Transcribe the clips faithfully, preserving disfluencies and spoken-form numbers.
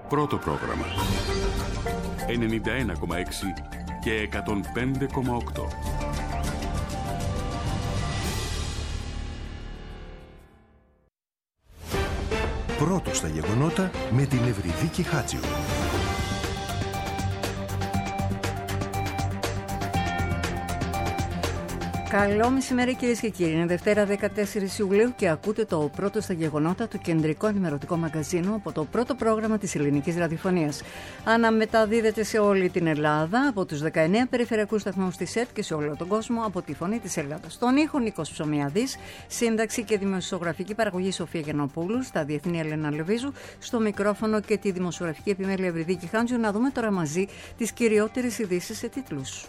Πρώτο πρόγραμμα. ενενήντα ένα κόμμα έξι και εκατόν πέντε κόμμα οκτώ. Πρώτος στα γεγονότα με την Ευρυδίκη Χάτζιου. Καλό μεσημέρι, κυρίες και κύριοι. Είναι Δευτέρα δεκατέσσερις Ιουλίου και ακούτε το πρώτο στα γεγονότα του κεντρικό ενημερωτικό μαγκαζίνου από το πρώτο πρόγραμμα της ελληνικής ραδιοφωνίας. Αναμεταδίδεται σε όλη την Ελλάδα από τους δεκαεννέα περιφερειακούς σταθμούς της ΕΤ και σε όλο τον κόσμο από τη Φωνή της Ελλάδας. Στον ήχο Νίκος Ψωμιαδής, σύνταξη και δημοσιογραφική παραγωγή Σοφία Γενοπούλου, στα διεθνή Ελένα Λεβίζου, στο μικρόφωνο και τη δημοσιογραφική επιμέλεια Ευρυδίκη Χάντζου. Να δούμε τώρα μαζί τις κυριότερες ειδήσεις σε τίτλους.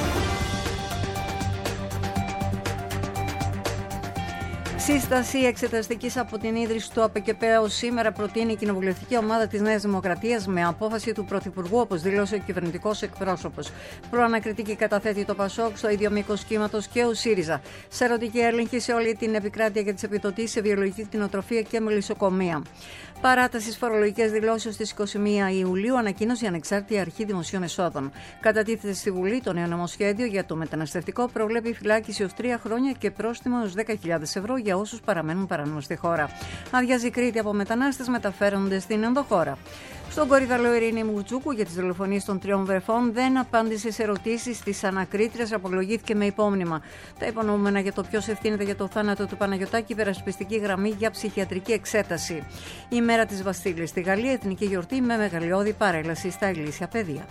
Σύσταση εξεταστικής από την ίδρυση του ΑΠΚΠ ως σήμερα προτείνει η κοινοβουλευτική ομάδα της Νέας Δημοκρατίας με απόφαση του Πρωθυπουργού, όπως δήλωσε ο κυβερνητικός εκπρόσωπος. Προανακριτική καταθέτει το ΠΑΣΟΚ στο ίδιο μήκος κύματος και ο ΣΥΡΙΖΑ. Σαρωτική έλεγχη σε όλη την επικράτεια για τις επιδοτήσεις σε βιολογική κτηνοτροφία και μελισσοκομεία. Παράταση φορολογικές δηλώσεις στις είκοσι μία Ιουλίου, ανακοίνωσε η Ανεξάρτητη Αρχή Δημοσίων Εσόδων. Κατατίθεται στη Βουλή το νέο νομοσχέδιο για το μεταναστευτικό, προβλέπει φυλάκιση έως τρία χρόνια και πρόστιμο έως δέκα χιλιάδες ευρώ για όσους παραμένουν παράνομα στη χώρα. Αδειάζει Κρήτη από μετανάστες, μεταφέρονται στην ενδοχώρα. Στον Κορυδαλό Ειρήνη Μουρτσούκου για τις δολοφονίες των τριών βρεφών δεν απάντησε σε ερωτήσεις της ανακρίτριας, απολογήθηκε με υπόμνημα. Τα υπονοούμενα για το ποιος ευθύνεται για το θάνατο του Παναγιωτάκη, υπερασπιστική γραμμή για ψυχιατρική εξέταση. Η μέρα της Βαστίλης στη Γαλλία, εθνική γιορτή με μεγαλειώδη παρέλαση στα ηλίσια παιδεία.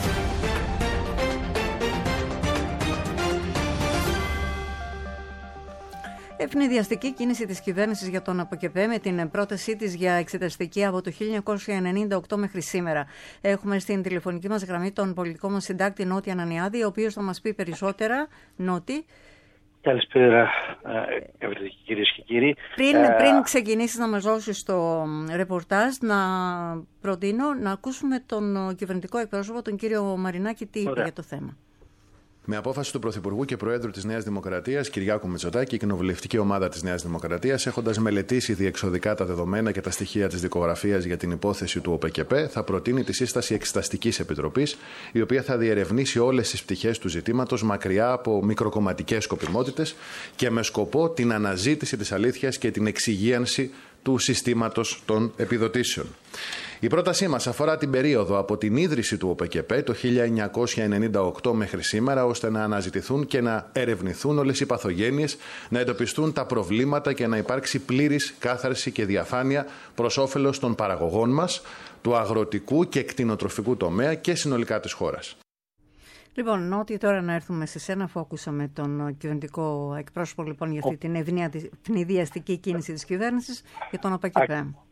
Ευνηδιαστική κίνηση της κυβέρνησης για τον ΑΠΚΠ με την πρότασή της για εξεταστική από το χίλια εννιακόσια ενενήντα οκτώ μέχρι σήμερα. Έχουμε στην τηλεφωνική μας γραμμή τον πολιτικό μας συντάκτη Νότι Ανανιάδη, ο οποίος θα μας πει περισσότερα. Νότι. Καλησπέρα, Ευρυδίκη, κυρίες και κύριοι. Πριν, πριν ξεκινήσεις να μας δώσεις το ρεπορτάζ, να προτείνω να ακούσουμε τον κυβερνητικό εκπρόσωπο, τον κύριο Μαρινάκη, τι είπε για το θέμα. Με απόφαση του Πρωθυπουργού και Προέδρου της Νέας Δημοκρατίας, Κυριάκου Μητσοτάκη, η κοινοβουλευτική ομάδα της Νέας Δημοκρατίας, έχοντας μελετήσει διεξοδικά τα δεδομένα και τα στοιχεία της δικογραφίας για την υπόθεση του ΟΠΚΠ, θα προτείνει τη σύσταση Εξεταστικής Επιτροπής, η οποία θα διερευνήσει όλες τις πτυχές του ζητήματος μακριά από μικροκομματικές σκοπιμότητες και με σκοπό την αναζήτηση της αλήθειας και την εξυγίανση του συστήματος των επιδοτήσεων. Η πρότασή μας αφορά την περίοδο από την ίδρυση του ΟΠΚΠ το χίλια εννιακόσια ενενήντα οκτώ μέχρι σήμερα, ώστε να αναζητηθούν και να ερευνηθούν όλες οι παθογένειες, να εντοπιστούν τα προβλήματα και να υπάρξει πλήρης κάθαρση και διαφάνεια προς όφελος των παραγωγών μας, του αγροτικού και κτηνοτροφικού τομέα και συνολικά της χώρας. Λοιπόν, Νότι, τώρα να έρθουμε σε σένα, αφού ακούσαμε τον κυβερνητικό εκπρόσωπο λοιπόν, για αυτή την ευνηδιαστική κίνηση της κυβέρνησης για τον ΟΠΚΠ.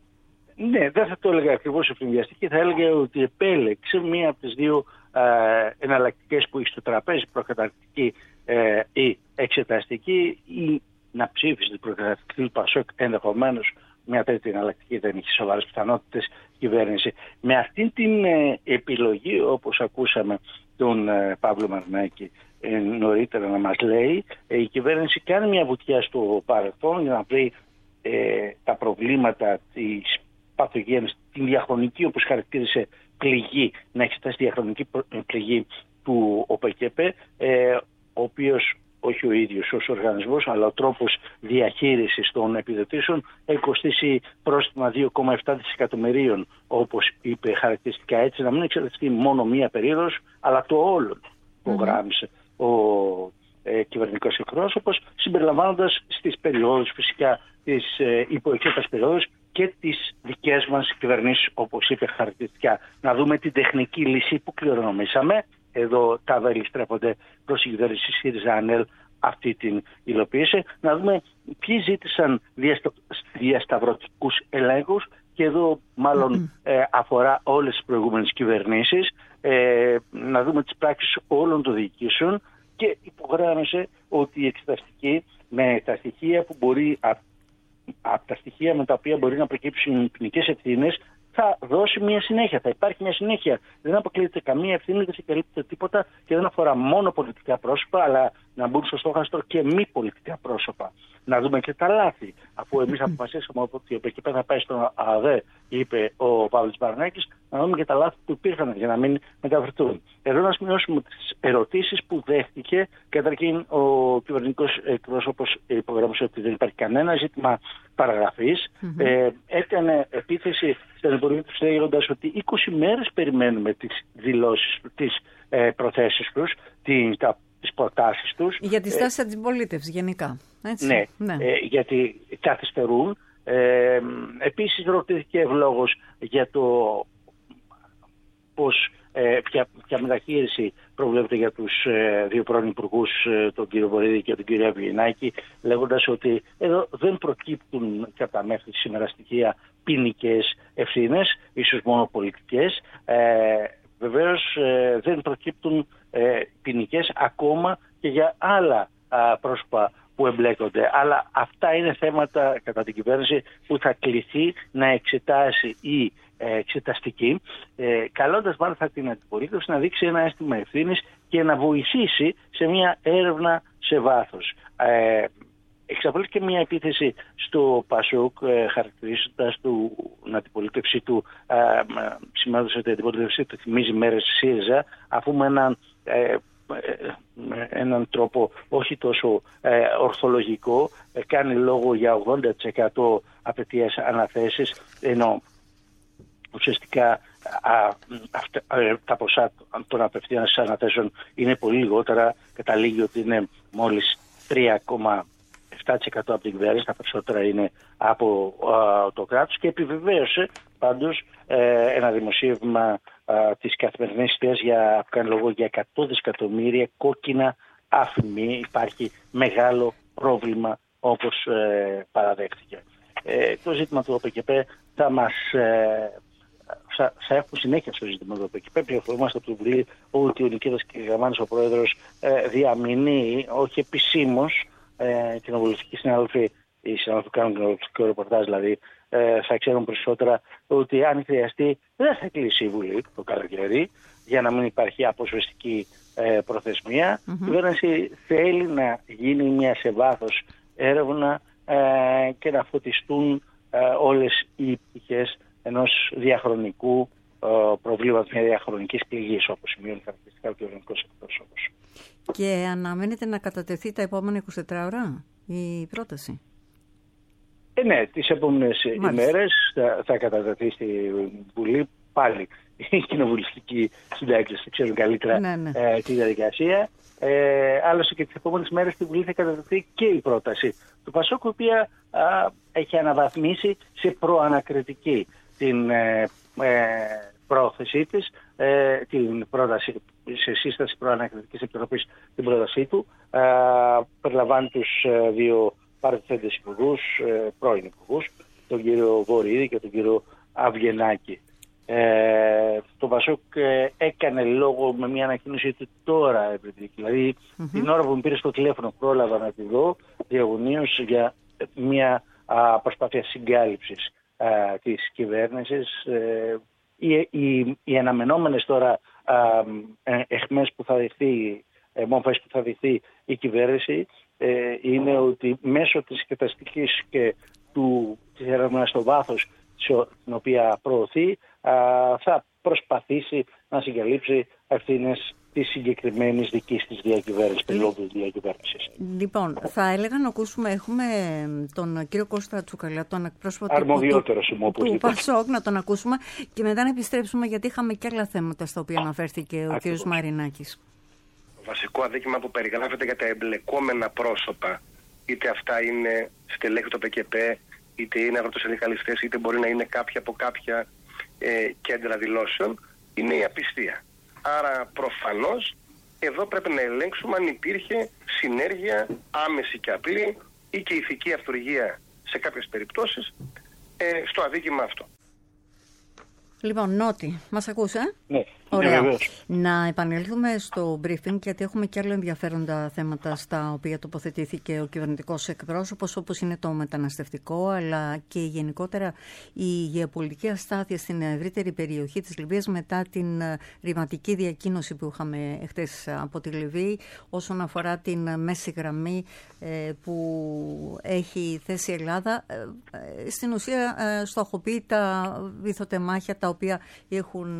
Ναι, δεν θα το έλεγα ακριβώς ευνηδιαστική, θα έλεγα ότι επέλεξε μία από τις δύο ε, εναλλακτικές που έχει στο τραπέζι, προκαταρκτική ε, ή εξεταστική, ή να ψήφισε την προκαταρκτική του ΠΑΣΟΚ, ενδεχομένως μια τέτοια εναλλακτική δεν έχει σοβαρές πιθανότητες η κυβέρνηση. Με αυτή την ε, επιλογή, όπως ακούσαμε τον ε, Παύλο Μαρινάκη ε, νωρίτερα να μας λέει, ε, η κυβέρνηση κάνει μια βουτιά στο παρελθόν για να βρει ε, τα προβλήματα της παθογένειας, την διαχρονική, όπως χαρακτήρισε, πληγή, να εξετάσει τη διαχρονική πληγή του ΟΠΚΠ, ε, ο οποίος, όχι ο ίδιος ως οργανισμός, αλλά ο τρόπος διαχείρισης των επιδοτήσεων, έχει κοστίσει πρόστιμα δύο κόμμα επτά δισεκατομμυρίων, όπως είπε χαρακτηριστικά, έτσι, να μην εξεταστεί μόνο μία περίοδος, αλλά το όλο που mm-hmm. γράμμισε ο ε, κυβερνητικός εκπρόσωπος, συμπεριλαμβάνοντας στις περιόδους φυσικά τις ε, υποεξέτασης περιόδους και τις δικές μας κυβερνήσεις, όπως είπε χαρακτηριστικά. Να δούμε την τεχνική λύση που κληρονομήσαμε. Εδώ τα βέλη στρέφονται προς η κυβέρνηση ΣΥΡΙΖΑ-ΑΝΕΛ, αυτή την υλοποίηση. Να δούμε ποιοι ζήτησαν διαστα... διασταυρωτικούς ελέγχους, και εδώ μάλλον ε, αφορά όλες τις προηγούμενες κυβερνήσεις. Ε, να δούμε τις πράξεις όλων των διοικήσεων, και υπογράμμισε ότι η εξεταστική με τα στοιχεία που μπορεί, από τα στοιχεία με τα οποία μπορεί να προκύψουν ποινικές ευθύνες, θα δώσει μια συνέχεια, θα υπάρχει μια συνέχεια. Δεν αποκλείεται καμία ευθύνη, δεν συγκαλύπτεται τίποτα και δεν αφορά μόνο πολιτικά πρόσωπα, αλλά να μπουν στο στόχαστρο και μη πολιτικά πρόσωπα. Να δούμε και τα λάθη. Αφού εμείς αποφασίσαμε ότι ο ΠΚΠ θα πάει στον ΑΔΕ, είπε ο Παύλος Μπαρνάκης, να δούμε και τα λάθη που υπήρχαν για να μην μεταφερθούν. Εδώ να σημειώσουμε τις ερωτήσεις που δέχτηκε. Καταρχήν, ο κυβερνητικός εκπρόσωπος υπογράμμισε ότι δεν υπάρχει κανένα ζήτημα παραγραφής. Mm-hmm. Ε, έκανε επίθεση στην Υπουργή του, λέγοντας ότι είκοσι μέρες περιμένουμε τις δηλώσεις, τις ε, προθέσεις τους, την, τα, τις προτάσεις τους. Για τη στάση ε, της αντιπολίτευσης γενικά. Έτσι. Ναι, ναι. Ε, γιατί καθυστερούν. Ε, επίσης ρωτήθηκε ευλόγως για το πώς, ε, ποια, ποια μεταχείριση προβλέπεται για τους ε, δύο πρώην υπουργούς, ε, τον κύριο Βορίδη και τον κύριο Αβγενάκη, λέγοντας ότι εδώ δεν προκύπτουν κατά μέχρι σήμερα στοιχεία ποινικές ευθύνες, ίσως μόνο πολιτικές. Ε, βεβαίως ε, δεν προκύπτουν ε, ποινικές ακόμα και για άλλα α, πρόσωπα που εμπλέκονται. Αλλά αυτά είναι θέματα κατά την κυβέρνηση που θα κληθεί να εξετάσει η ε, εξεταστική, ε, καλώντας μάλιστα την αντιπολίτευση να δείξει ένα αίσθημα ευθύνης και να βοηθήσει σε μια έρευνα σε βάθος. Ε, Εξαπολύτω και μια επίθεση στο Πασόκ, ε, χαρακτηρίζοντας την αντιπολίτευση του, ε, σημάδωσε ότι η αντιπολίτευση του θυμίζει μέρες ΣΥΡΙΖΑ, αφού με έναν ε, με έναν τρόπο όχι τόσο ε, ορθολογικό ε, κάνει λόγο για ογδόντα τοις εκατό απαιτείας αναθέσεις, ενώ ουσιαστικά α, αυτα, α, τα ποσά των απευθείας αναθέσεων είναι πολύ λιγότερα. Καταλήγει ότι είναι μόλις τρία κόμμα επτά τοις εκατό από την κυβέρνηση, τα περισσότερα είναι από α, το κράτος, και επιβεβαίωσε πάντως ε, ένα δημοσίευμα α, της Καθημερινής Ιδέας για, που κάνει λόγο για εκατό δισεκατομμύρια κόκκινα άφημη. Υπάρχει μεγάλο πρόβλημα, όπως ε, παραδέχτηκε. Ε, το ζήτημα του ΟΠΚΠ θα μας ε, θα, θα έχουν συνέχεια στο ζήτημα του ΟΠΚΠ. Πληροφορούμαστε από το Βουλίο ότι ο Νικήτας Κυριακανής, ο πρόεδρος, ε, διαμηνεί, όχι επισήμως, ε, κοινοβουλευτικοί συνάδελφοι, οι συνάδελφοι που κάνουν κοινοβουλευτικό ρεπορτάζ δηλαδή, ε, θα ξέρουν περισσότερα, ότι αν χρειαστεί δεν θα κλείσει η Βουλή το καλοκαίρι για να μην υπάρχει αποσβεστική ε, προθεσμία. Mm-hmm. Η κυβέρνηση θέλει να γίνει μια σε βάθος έρευνα ε, και να φωτιστούν ε, όλες οι πτυχές ενός διαχρονικού ε, προβλήματος, μια διαχρονικής πληγής, όπως σημειώνει χαρακτηριστικά ο κυβερνητικός εκπρόσωπος. Και αναμένεται να κατατεθεί τα επόμενα είκοσι τέσσερις ώρα η πρόταση? Ε, ναι, τις επόμενες ημέρες θα, θα κατατεθεί στη Βουλή πάλι η κοινοβουλευτική συντάξη, ξέρουν καλύτερα ναι, ναι. Ε, τη διαδικασία. Ε, άλλωστε και τις επόμενες μέρες στη Βουλή θα κατατεθεί και η πρόταση του Πασόκ, η οποία α, έχει αναβαθμίσει σε προανακριτική την ε, ε, πρόθεσή της, ε, την πρόταση, σε σύσταση προανακριτικής επιτροπής την πρότασή του. Ε, περιλαμβάνει τους ε, δύο παρετηθέντες υπουργούς, ε, πρώην υπουργούς, τον κύριο Βορίδη και τον κύριο Αβγενάκη. Ε, το Πασόκ ε, έκανε λόγο με μια ανακοίνωση του τώρα, δηλαδή mm-hmm. την ώρα που μου πήρε στο τηλέφωνο πρόλαβα να τη δω διαγωνίως για μια α, προσπάθεια συγκάλυψης α, της κυβέρνησης. Ε, οι, οι, οι αναμενόμενες τώρα α, ε, εχμές που θα δεχθεί, ε, μόφες που θα δεχθεί η κυβέρνηση ε, είναι ότι μέσω της εξεταστικής και του, της έρευνας στο βάθος την οποία προωθεί, α, θα προσπαθήσει να συγκαλύψει ευθύνες της συγκεκριμένης δικής της διακυβέρνησης, περίοδου διακυβέρνησης. Λοιπόν, θα έλεγα να ακούσουμε, έχουμε τον κύριο Κώστα Τσουκαλιά, τον εκπρόσωπο αρμοδιότερο του, του, του Πασόκ, να τον ακούσουμε και μετά να επιστρέψουμε, γιατί είχαμε και άλλα θέματα στα οποία αναφέρθηκε ο κύριος Μαρινάκης. Το βασικό αδίκημα που περιγράφεται για τα εμπλεκόμενα πρόσωπα, είτε αυτά είναι στελέχη του ΠΚΠ, είτε είναι αγροτοσυνδικαλιστές, είτε μπορεί να είναι κάποια από κάποια ε, κέντρα δηλώσεων, είναι η απιστία. Άρα προφανώς εδώ πρέπει να ελέγξουμε αν υπήρχε συνέργεια άμεση και απλή ή και ηθική αυτουργία σε κάποιες περιπτώσεις ε, στο αδίκημα αυτό. Λοιπόν, Νότι, μας ακούς, ε? Ναι. Ωραία. Να επανέλθουμε στο briefing, γιατί έχουμε και άλλα ενδιαφέροντα θέματα στα οποία τοποθετήθηκε ο κυβερνητικός εκπρόσωπος, όπως είναι το μεταναστευτικό, αλλά και γενικότερα η γεωπολιτική αστάθεια στην ευρύτερη περιοχή της Λιβύης μετά την ρηματική διακοίνωση που είχαμε χτες από τη Λιβύη όσον αφορά την μέση γραμμή που έχει θέσει η Ελλάδα. Στην ουσία στοχοποιεί τα βυθοτεμάχια τα οποία έχουν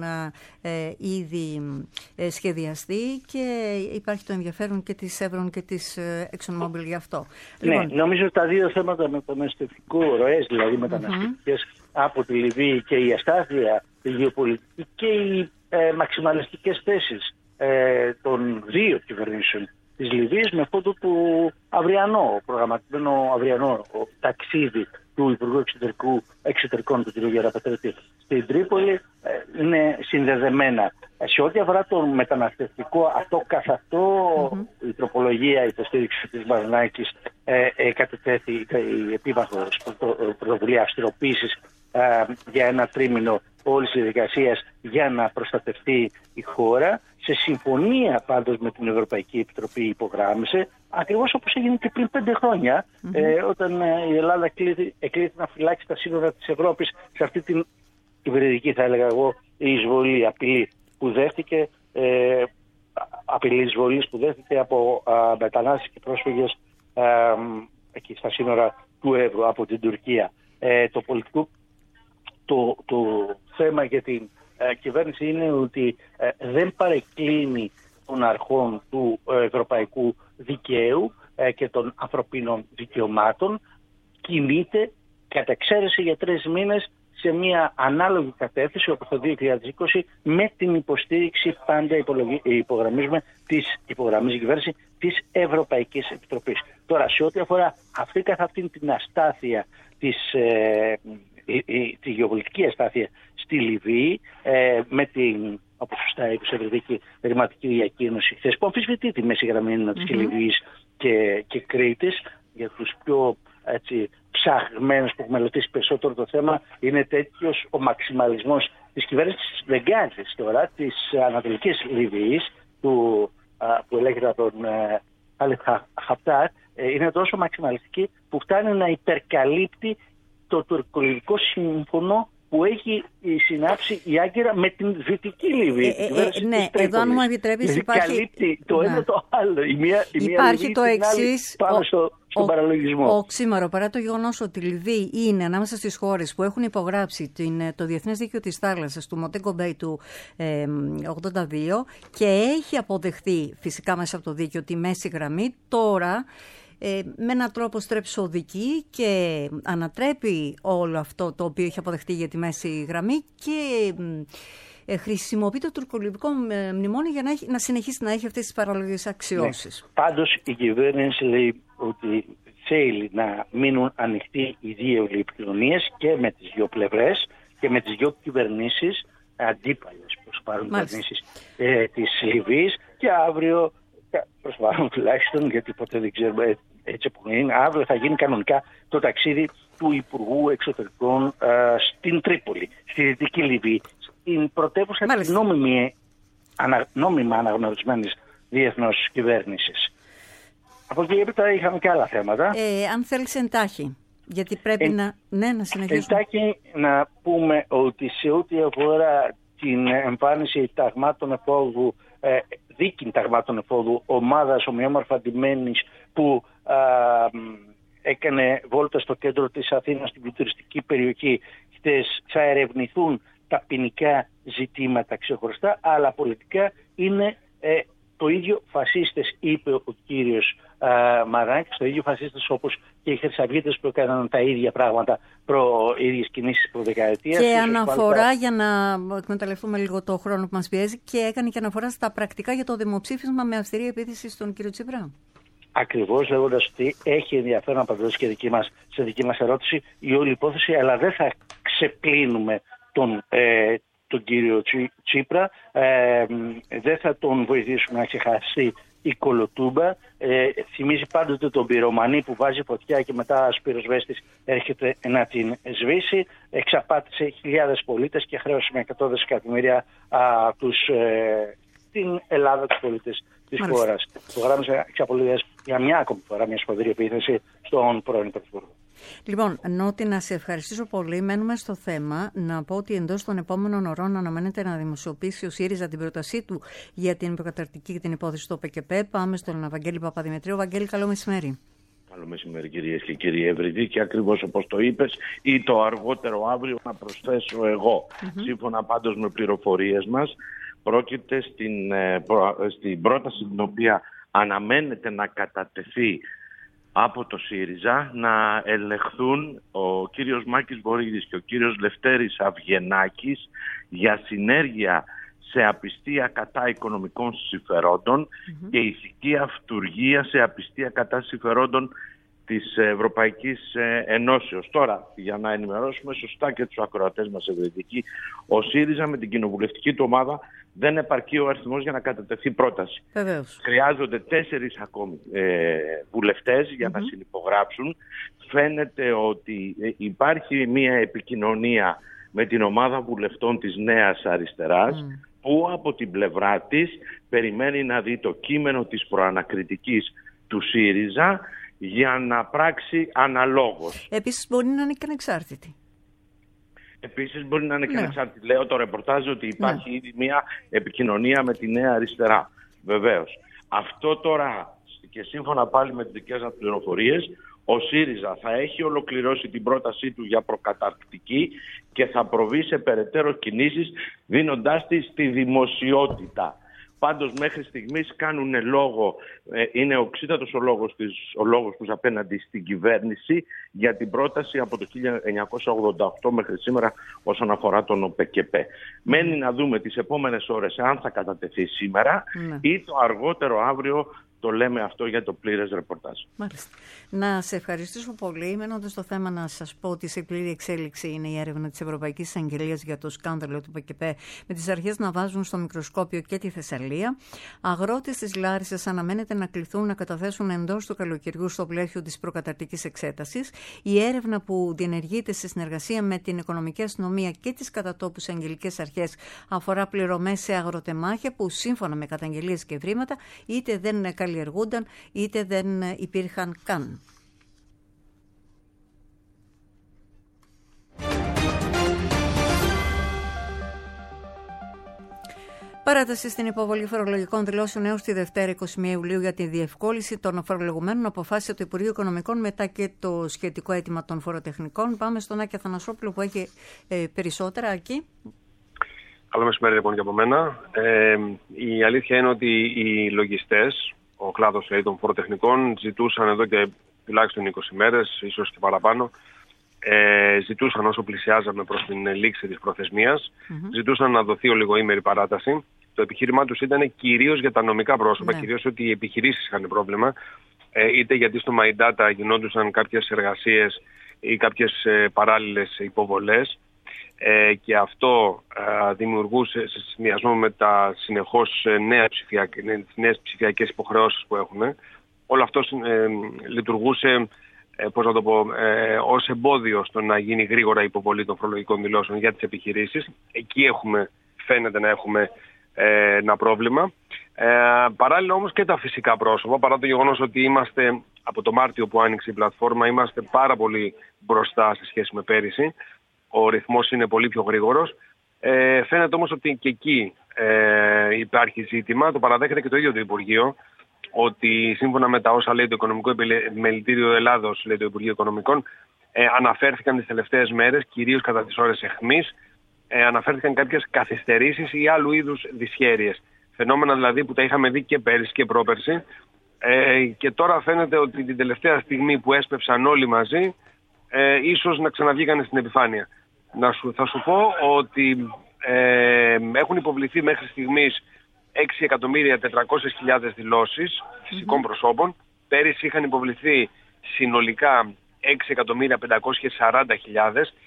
ήδη σχεδιαστεί και υπάρχει το ενδιαφέρον και της Chevron και της ExxonMobil γι' αυτό. Ναι, λοιπόν, νομίζω τα δύο θέματα, μεταναστευτικό ροές, δηλαδή μεταναστευτικές mm-hmm. από τη Λιβύη και η αστάθεια, η γεωπολιτική και οι ε, μαξιμαλιστικές θέσεις ε, των δύο κυβερνήσεων της Λιβύης με αυτό του αυριανό, προγραμματισμένο αυριανό ταξίδι του Υπουργού Εξωτερικού, Εξωτερικών του κ. Γεραπετρίτη στην Τρίπολη ε, είναι συνδεδεμένα. Σε ό,τι αφορά το μεταναστευτικό, αυτό καθ' αυτό mm-hmm. η τροπολογία υποστήριξη της Μαρινάκης ε, ε, κατετέθη η επίμαχος πρωτοβουλία αυστηροποίησης ε, για ένα τρίμηνο όλης της διαδικασίας για να προστατευτεί η χώρα. Σε συμφωνία πάντως με την Ευρωπαϊκή Επιτροπή υπογράμμισε, ακριβώς όπως έγινε και πριν πέντε χρόνια, mm-hmm. ε, όταν ε, η Ελλάδα εκλήθη να φυλάξει τα σύνορα της Ευρώπης σε αυτή την υβριδική, θα έλεγα εγώ, η εισβολή, απειλή που δέχτηκε, ε, απειλή εισβολής που δέχτηκε από α, μετανάστες και πρόσφυγες α, εκεί στα σύνορα του Εύρου από την Τουρκία. Ε, το πολιτικό το, το θέμα για την ε, κυβέρνηση είναι ότι ε, δεν παρεκκλίνει των αρχών του ε, ευρωπαϊκού δικαίου ε, και των ανθρωπίνων δικαιωμάτων, κινείται κατά εξαίρεση για τρεις μήνες σε μια ανάλογη κατεύθυνση όπως το δύο χιλιάδες είκοσι με την υποστήριξη, πάντα υπογραμμίζουμε, της υπογραμμίζει η κυβέρνηση της Ευρωπαϊκής Επιτροπής. Τώρα, σε ό,τι αφορά αυτή καθ' αυτήν την αστάθεια, της, ε, η, η, τη γεωπολιτική αστάθεια στη Λιβύη, ε, με την, όπως σωστά είπε, ευρωπαϊκή ρηματική διακοίνωση χθες, που αμφισβητεί τη μέση γραμμή mm-hmm. της Λιβύης και, και Κρήτης, για τους πιο έτσι, ψαχμένους που έχουν μελετήσει περισσότερο το θέμα, είναι τέτοιος ο μαξιμαλισμός της κυβέρνησης της Μπενγκάζης τώρα, της Ανατολικής Λιβύης, που, α, που ελέγχεται από τον Χάλιφ Χαφτάρ, είναι τόσο μαξιμαλιστική που φτάνει να υπερκαλύπτει το τουρκολιβικό σύμφωνο που έχει συνάψει η Άγκυρα με την Δυτική Λιβύη. Ε, ε, ε, ναι, εδώ αν μου επιτρέπεις υπάρχει... καλύπτει το ένα το άλλο. Η μία, η μία υπάρχει Λιβύη το εξής, πάνω ο, στο, στον ο, παραλογισμό. Ο οξύμαρο, παρά το γεγονός ότι η Λιβύη είναι ανάμεσα στις χώρες που έχουν υπογράψει την, το Διεθνές Δίκαιο της Θάλασσας του Μοντέγκο Μπέι του ε, ογδόντα δύο και έχει αποδεχθεί φυσικά μέσα από το δίκαιο τη μέση γραμμή, τώρα Ε, με έναν τρόπο στρεψοδική και ανατρέπει όλο αυτό το οποίο έχει αποδεχτεί για τη μέση γραμμή και ε, χρησιμοποιεί το τουρκολιβικό μνημόνιο για να, έχει, να συνεχίσει να έχει αυτές τις παραλογικές αξιώσεις. Ναι. Πάντως η κυβέρνηση λέει ότι θέλει να μείνουν ανοιχτοί οι δύο επικοινωνίες και με τις δύο πλευρές και με τις δύο κυβερνήσεις αντίπαλες προς πάρουν κυβερνήσεις ε, της Λιβύης, και αύριο προσπαθούν τουλάχιστον, γιατί ποτέ δεν ξέρουμε έτσι που είναι, αύριο θα γίνει κανονικά το ταξίδι του Υπουργού Εξωτερικών ε, στην Τρίπολη, στη Δυτική Λιβύη, στην πρωτεύουσα της νόμιμη, ανα, νόμιμα αναγνωρισμένης διεθνώς κυβέρνησης. Από εκεί έπειτα είχαμε και άλλα θέματα. Ε, αν θέλεις εντάχει, γιατί πρέπει ε, να, ναι, να συνεχίσουμε. Εντάχει να πούμε ότι σε ό,τι αφορά την εμφάνιση ταγμάτων εφόδου, ε, δίκην ταγμάτων εφόδου ομάδας ομοιόμορφα ντυμένης που α, έκανε βόλτα στο κέντρο της Αθήνας, στην τουριστική περιοχή χτες, θα ερευνηθούν τα ποινικά ζητήματα ξεχωριστά, αλλά πολιτικά είναι ε, το ίδιο φασίστες, είπε ο κύριος Μαράκης, το ίδιο φασίστες όπως και οι χρυσαυγίτες που έκαναν τα ίδια πράγματα προ ίδιες κινήσεις προδεκαετίας. Και αναφορά, πάλι... για να εκμεταλλευτούμε λίγο το χρόνο που μας πιέζει, και έκανε και αναφορά στα πρακτικά για το δημοψήφισμα με αυστηρή επίθεση στον κύριο Τσίπρα. Ακριβώς, λέγοντας ότι έχει ενδιαφέρον να απαντήσει και δική μας, σε δική μας ερώτηση η όλη υπόθεση, αλλά δεν θα ξεπλύνουμε τον, ε, τον κύριο Τσίπρα. Ε, δεν θα τον βοηθήσουμε να ξεχάσει η κολοτούμπα. Ε, θυμίζει πάντοτε τον πυρομανή που βάζει φωτιά και μετά ο πυροσβέστης έρχεται να την σβήσει. Εξαπάτησε χιλιάδες πολίτες και χρέωσε με εκατό δισεκατομμύρια α, τους, ε, την Ελλάδα, τους πολίτες της χώρας. Προγράμμισε εξαπολύτες για μια ακόμη φορά μια σφοδρή επίθεση στον πρώην Πρωθυπουργό. Λοιπόν, Νότι, να σε ευχαριστήσω πολύ. Μένουμε στο θέμα. Να πω ότι εντός των επόμενων ωρών αναμένεται να δημοσιοποιήσει ο ΣΥΡΙΖΑ την πρότασή του για την προκαταρκτική και την υπόθεση του ΟΠΕΚΕΠΕ. Πάμε στον Βαγγέλη Παπαδημητρίου. Βαγγέλη, καλό μεσημέρι. Καλό μεσημέρι, κυρίες και κύριοι Ευρυδοί, και ακριβώς όπως το είπες, ή το αργότερο αύριο να προσθέσω εγώ. Mm-hmm. Σύμφωνα πάντως με πληροφορίες μας, πρόκειται στην, ε, προ, στην πρόταση την οποία αναμένεται να κατατεθεί από το ΣΥΡΙΖΑ να ελεγχθούν ο κύριος Μάκης Βορίδης και ο κύριος Λευτέρης Αυγενάκης για συνέργεια σε απιστία κατά οικονομικών συμφερόντων mm-hmm. και ηθική αυτουργία σε απιστία κατά συμφερόντων της Ευρωπαϊκής Ενώσεως. Τώρα, για να ενημερώσουμε σωστά και τους ακροατές μας ευρυδικοί, ο ΣΥΡΙΖΑ με την κοινοβουλευτική του ομάδα δεν επαρκεί ο αριθμός για να κατατεθεί πρόταση. Βεβαίως. Χρειάζονται τέσσερις ακόμη ε, βουλευτές για mm-hmm. να συνυπογράψουν. Φαίνεται ότι υπάρχει μια επικοινωνία με την ομάδα βουλευτών της Νέας Αριστεράς mm. που από την πλευρά της περιμένει να δει το κείμενο της προανακριτικής του ΣΥΡΙΖΑ για να πράξει αναλόγως. Επίσης μπορεί να είναι και ανεξάρτητη. Επίσης μπορεί να είναι και ναι. ανεξάρτητη. Λέω το ρεπορτάζ ότι υπάρχει ναι. ήδη μια επικοινωνία με τη Νέα Αριστερά. Βεβαίως. Αυτό τώρα, και σύμφωνα πάλι με τις δικές μας πληροφορίες, ο ΣΥΡΙΖΑ θα έχει ολοκληρώσει την πρότασή του για προκαταρκτική και θα προβεί σε περαιτέρω κινήσεις δίνοντάς τη στη δημοσιότητα. Πάντως μέχρι στιγμής κάνουν λόγο, ε, είναι οξύτατος ο λόγος, της, ο λόγος τους απέναντι στην κυβέρνηση για την πρόταση από το χίλια εννιακόσια ογδόντα οκτώ μέχρι σήμερα όσον αφορά τον ΟΠΕΚΕΠΕ. Mm. Μένει να δούμε τις επόμενες ώρες αν θα κατατεθεί σήμερα mm. ή το αργότερο αύριο. Το λέμε αυτό για το πλήρες ρεπορτάζ. Μάλιστα. Να σε ευχαριστήσω πολύ. Μένοντας στο θέμα, να σας πω ότι σε πλήρη εξέλιξη είναι η έρευνα της Ευρωπαϊκής Εισαγγελίας για το σκάνδαλο του ΟΠΕΚΕΠΕ, με τις αρχές να βάζουν στο μικροσκόπιο και τη Θεσσαλία. Αγρότες της Λάρισσας αναμένεται να κληθούν να καταθέσουν εντός του καλοκαιριού στο πλαίσιο της προκαταρτικής εξέτασης. Η έρευνα που διενεργείται σε συνεργασία με την Οικονομική Αστυνομία και τις κατατόπους αγγελικές αρχές αφορά πληρωμές σε αγροτεμάχια που, σύμφωνα με καταγγελίες και ευρήματα, είτε δεν καλλιεργούνταν είτε δεν υπήρχαν καν. Παράταση στην υποβολή φορολογικών δηλώσεων έως τη Δευτέρα εικοστή πρώτη Ιουλίου για τη διευκόλυνση των φορολογουμένων, αποφάσισε το Υπουργείο Οικονομικών μετά και το σχετικό αίτημα των φοροτεχνικών. Πάμε στον Άκη Αθανασόπουλο που έχει ε, περισσότερα. Άκη. Καλό μεσημέρι λοιπόν και από μένα. Ε, η αλήθεια είναι ότι οι λογιστές, ο κλάδος των φοροτεχνικών, ζητούσαν εδώ και τουλάχιστον είκοσι μέρες, ίσως και παραπάνω, ε, ζητούσαν όσο πλησιάζαμε προς την λήξη της προθεσμίας, mm-hmm. ζητούσαν να δοθεί ολιγοήμερη παράταση. Το επιχείρημά τους ήταν κυρίως για τα νομικά πρόσωπα, ναι. κυρίως ότι οι επιχειρήσεις είχαν πρόβλημα, ε, είτε γιατί στο MyData γινόντουσαν κάποιες εργασίες ή κάποιες ε, παράλληλες υποβολές, ε, και αυτό ε, δημιουργούσε σε συνδυασμό με τα συνεχώς ε, νέα ψηφιακ, τις νέες ψηφιακές υποχρεώσεις που έχουν. Όλο αυτό ε, λειτουργούσε ε, πώς να το πω, ε, ως εμπόδιο στο να γίνει γρήγορα η υποβολή των φορολογικών δηλώσεων για τις επιχειρήσεις. Εκεί έχουμε, φαίνεται να έχουμε ε, ένα πρόβλημα. Ε, παράλληλα όμως και τα φυσικά πρόσωπα, παρά το γεγονός ότι είμαστε από το Μάρτιο που άνοιξε η πλατφόρμα, είμαστε πάρα πολύ μπροστά σε σχέση με πέρυσι. Ο ρυθμός είναι πολύ πιο γρήγορος. Ε, φαίνεται όμως ότι και εκεί ε, υπάρχει ζήτημα. Το παραδέχεται και το ίδιο το Υπουργείο, ότι σύμφωνα με τα όσα λέει το Οικονομικό Επιμελητήριο Ελλάδος, λέει το Υπουργείο Οικονομικών, ε, αναφέρθηκαν τις τελευταίες μέρες, κυρίως κατά τις ώρες αιχμής, ε, αναφέρθηκαν κάποιες καθυστερήσεις ή άλλου είδους δυσχέρειες. Φαινόμενα δηλαδή που τα είχαμε δει και πέρυσι και πρόπερσι. Ε, και τώρα φαίνεται ότι την τελευταία στιγμή που έσπευσαν όλοι μαζί, ε, ίσως να ξαναβγήκαν στην επιφάνεια. Να σου, θα σου πω ότι ε, έχουν υποβληθεί μέχρι στιγμής έξι εκατομμύρια τετρακόσιες χιλιάδες δηλώσεις φυσικών mm-hmm. προσώπων. Πέρυσι είχαν υποβληθεί συνολικά έξι εκατομμύρια πεντακόσιες σαράντα χιλιάδες.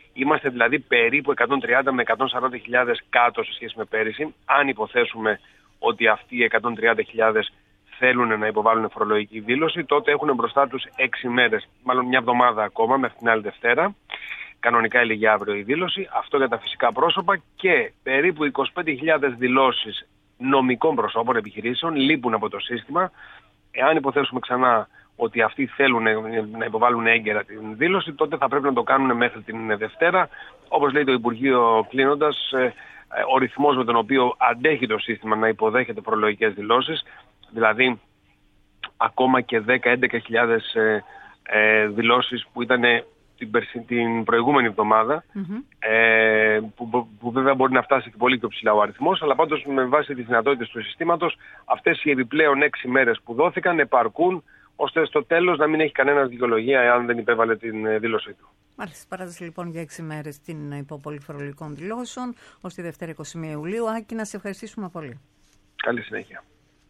Είμαστε δηλαδή περίπου εκατόν τριάντα με εκατόν σαράντα χιλιάδες κάτω σε σχέση με πέρυσι. Αν υποθέσουμε ότι αυτοί οι εκατόν τριάντα χιλιάδες θέλουν να υποβάλουν φορολογική δήλωση, τότε έχουν μπροστά τους έξι μέρες, μάλλον μια εβδομάδα ακόμα μέχρι την άλλη Δευτέρα. Κανονικά έλεγε αύριο η δήλωση. Αυτό για τα φυσικά πρόσωπα, και περίπου είκοσι πέντε χιλιάδες δηλώσεις νομικών προσώπων, επιχειρήσεων, λείπουν από το σύστημα. Εάν υποθέσουμε ξανά ότι αυτοί θέλουν να υποβάλουν έγκαιρα την δήλωση, τότε θα πρέπει να το κάνουν μέχρι την Δευτέρα. Όπως λέει το Υπουργείο κλείνοντας, ο ρυθμός με τον οποίο αντέχει το σύστημα να υποδέχεται φορολογικές δηλώσεις, δηλαδή ακόμα και δέκα με έντεκα χιλιάδες ε, ε, δηλώσεις που ήταν την, περσι, την προηγούμενη εβδομάδα, mm-hmm. ε, που, που, που βέβαια μπορεί να φτάσει και πολύ πιο ψηλά ο αριθμός, αλλά πάντως με βάση τις δυνατότητες του συστήματος, αυτές οι επιπλέον έξι μέρες που δόθηκαν επαρκούν ώστε στο τέλος να μην έχει κανένα δικαιολογία εάν δεν υπέβαλε την δήλωσή του. Μάλιστα, παράταση λοιπόν για έξι μέρες την υποβολή φορολογικών δηλώσεων ως τη Δευτέρα είκοσι μία Ιουλίου. Άκη, να σε ευχαριστήσουμε πολύ. Καλή συνέχεια.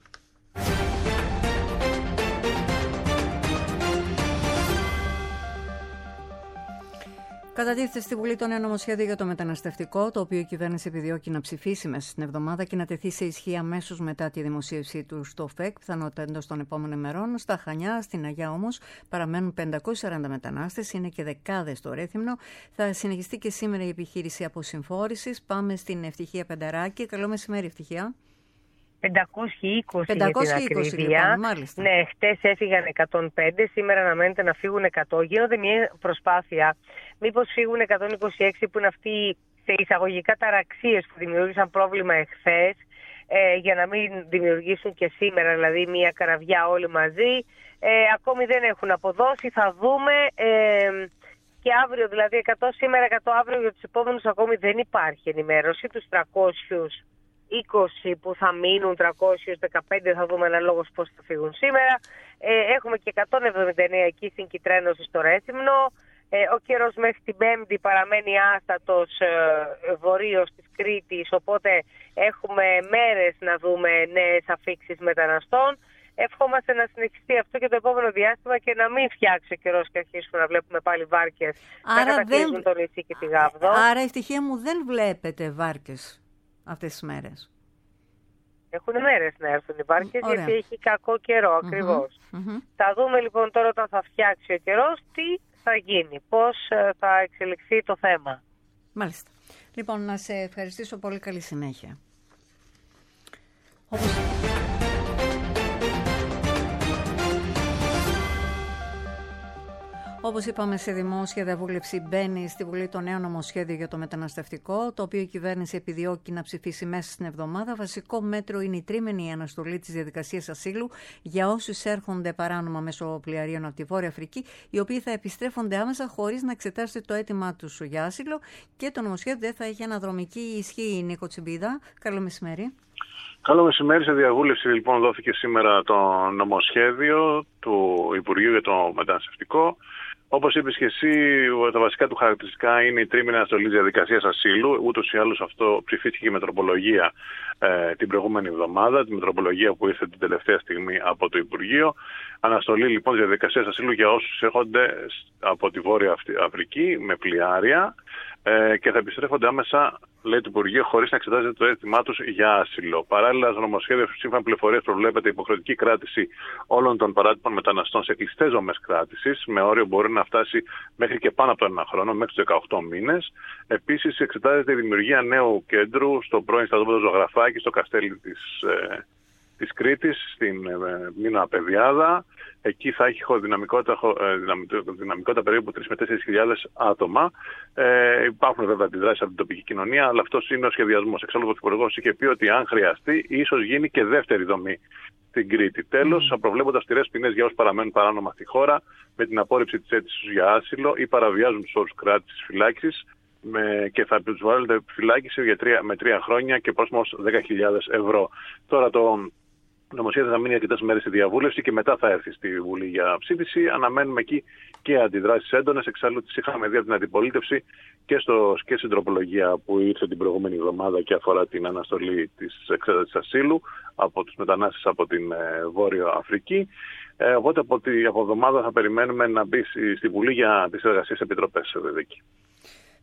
Κατατίθεται στη Βουλή το νέο νομοσχέδιο για το μεταναστευτικό, το οποίο η κυβέρνηση επιδιώκει να ψηφίσει μέσα στην εβδομάδα και να τεθεί σε ισχύ αμέσως μετά τη δημοσίευσή του στο ΦΕΚ, πιθανότατα εντός των επόμενων ημερών. Στα Χανιά, στην Αγιά όμως, παραμένουν πεντακόσιοι σαράντα μετανάστες, είναι και δεκάδες στο Ρέθυμνο. Θα συνεχιστεί και σήμερα η επιχείρηση αποσυμφόρησης. Πάμε στην Ευτυχία Πενταράκη. Καλό μεσημέρι, Ευτυχία. πεντακόσιοι είκοσι για την ακρίβεια. Λοιπόν, ναι, χτες έφυγαν εκατόν πέντε, σήμερα αναμένεται να φύγουν εκατό. Γίνονται μια προσπάθεια μήπως φύγουν εκατόν είκοσι έξι, που είναι αυτοί σε εισαγωγικά ταραξίες που δημιούργησαν πρόβλημα εχθές, ε, για να μην δημιουργήσουν και σήμερα δηλαδή μια καραβιά όλοι μαζί. Ε, ακόμη δεν έχουν αποδώσει, θα δούμε. Ε, και αύριο δηλαδή εκατό σήμερα, εκατό αύριο, για τους επόμενους ακόμη δεν υπάρχει ενημέρωση. Τους τριακόσιους είκοσι που θα μείνουν, τριακόσιους δεκαπέντε θα δούμε αναλόγως πώς θα φύγουν σήμερα. Ε, έχουμε και εκατόν εβδομήντα εννέα εκεί στην Κιτρένωση στο Ρέθυμνο. Ε, ο καιρός μέχρι την Πέμπτη παραμένει άστατος ε, βορείος της Κρήτης, οπότε έχουμε μέρες να δούμε νέες αφίξεις μεταναστών. Ευχόμαστε να συνεχιστεί αυτό και το επόμενο διάστημα και να μην φτιάξει ο καιρός και αρχίσουμε να βλέπουμε πάλι βάρκες να κατακλείζουν δεν... το νησί και τη Γάβδο. Άρα, ευτυχία μου, δεν βλέπετε βάρκες αυτές τις μέρες. Έχουν μέρες να έρθουν οι βάρκες, γιατί έχει κακό καιρό ακριβώς. Mm-hmm. Mm-hmm. Θα δούμε λοιπόν τώρα όταν θα φτιάξει ο καιρός τι θα γίνει, πώς θα εξελιχθεί το θέμα. Μάλιστα. Λοιπόν, να σε ευχαριστήσω πολύ, καλή συνέχεια. Όπως... Όπως είπαμε, σε δημόσια διαβούλευση μπαίνει στη Βουλή το νέο νομοσχέδιο για το μεταναστευτικό, το οποίο η κυβέρνηση επιδιώκει να ψηφίσει μέσα στην εβδομάδα. Βασικό μέτρο είναι η τρίμηνη αναστολή της διαδικασίας ασύλου για όσους έρχονται παράνομα μέσω πλοιαρίων από τη Βόρεια Αφρική, οι οποίοι θα επιστρέφονται άμεσα χωρίς να εξετάσετε το αίτημά τους για άσυλο, και το νομοσχέδιο δεν θα έχει αναδρομική ισχύ. Νίκο Τσιμπίδα, καλό μεσημέρι. Καλό μεσημέρι. Σε διαβούλευση λοιπόν δόθηκε σήμερα το νομοσχέδιο του Υπουργείου για το μεταναστευτικό. Όπως είπες και εσύ, τα βασικά του χαρακτηριστικά είναι η τρίμηνη αναστολή διαδικασίας ασύλου. Ούτως ή άλλως αυτό ψηφίστηκε η μετροπολογία ε, την προηγούμενη εβδομάδα, τη μετροπολογία που ήρθε την τελευταία στιγμή από το Υπουργείο. Αναστολή λοιπόν της διαδικασίας ασύλου για όσους έρχονται από τη Βόρεια Αφρική με πλοιάρια ε, και θα επιστρέφονται άμεσα, λέει το Υπουργείο, χωρίς να εξετάζεται το αίτημά τους για άσυλο. Παράλληλα, στο νομοσχέδιο, σύμφωνα με πληροφορίες, προβλέπεται υποχρεωτική κράτηση όλων των παράτυπων μεταναστών σε κλειστές δομές κράτησης, με όριο μπορεί να φτάσει μέχρι και πάνω από το ένα χρόνο, μέχρι τους δεκαοκτώ μήνες. Επίσης, εξετάζεται η δημιουργία νέου κέντρου στο πρώην στρατόπεδο Ζωγραφάκη, στο Καστέλι της, ε, της Κρήτης, στην ε, Μήνα Πεδιάδα. Εκεί θα έχει δυναμικότητα, δυναμικότητα περίπου τρεις με τέσσερις χιλιάδες άτομα. Ε, υπάρχουν βέβαια αντιδράσεις από την τοπική κοινωνία, αλλά αυτός είναι ο σχεδιασμός. Εξάλλου, ο Υπουργός είχε πει ότι αν χρειαστεί, ίσως γίνει και δεύτερη δομή στην Κρήτη. Τέλος, mm. προβλέπονται αυστηρές ποινές για όσους παραμένουν παράνομα στη χώρα, με την απόρριψη της αίτησης για άσυλο ή παραβιάζουν τους όρους κράτησης φυλάκισης, με, και θα τους βάλετε φυλάκιση για τρία, με τρία χρόνια και πρόστιμο δέκα χιλιάδες ευρώ. Τώρα το νομοσχέδιο θα μείνει αρκετές μέρες στη διαβούλευση και μετά θα έρθει στη Βουλή για ψήφιση. Αναμένουμε εκεί και αντιδράσεις έντονες. Εξάλλου τις είχαμε δει από την αντιπολίτευση και, στο, και στην τροπολογία που ήρθε την προηγούμενη εβδομάδα και αφορά την αναστολή της εξέτασης ασύλου από τους μετανάστες από την ε, Βόρεια Αφρική. Ε, οπότε από τη από εβδομάδα θα περιμένουμε να μπει στη, στη Βουλή για τις εργασίες επιτροπές.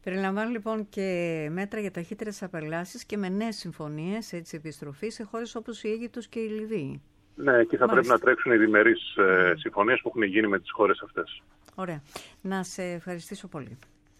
Περιλαμβάνει λοιπόν και μέτρα για ταχύτερες απελάσεις και με νέες συμφωνίες επιστροφής σε χώρες όπως η Αίγυπτος και η Λιβύη. Ναι, εκεί θα Μάλιστα. πρέπει να τρέξουν οι διμερείς ε, συμφωνίες που έχουν γίνει με τις χώρες αυτές. Ωραία. Να σε ευχαριστήσω πολύ.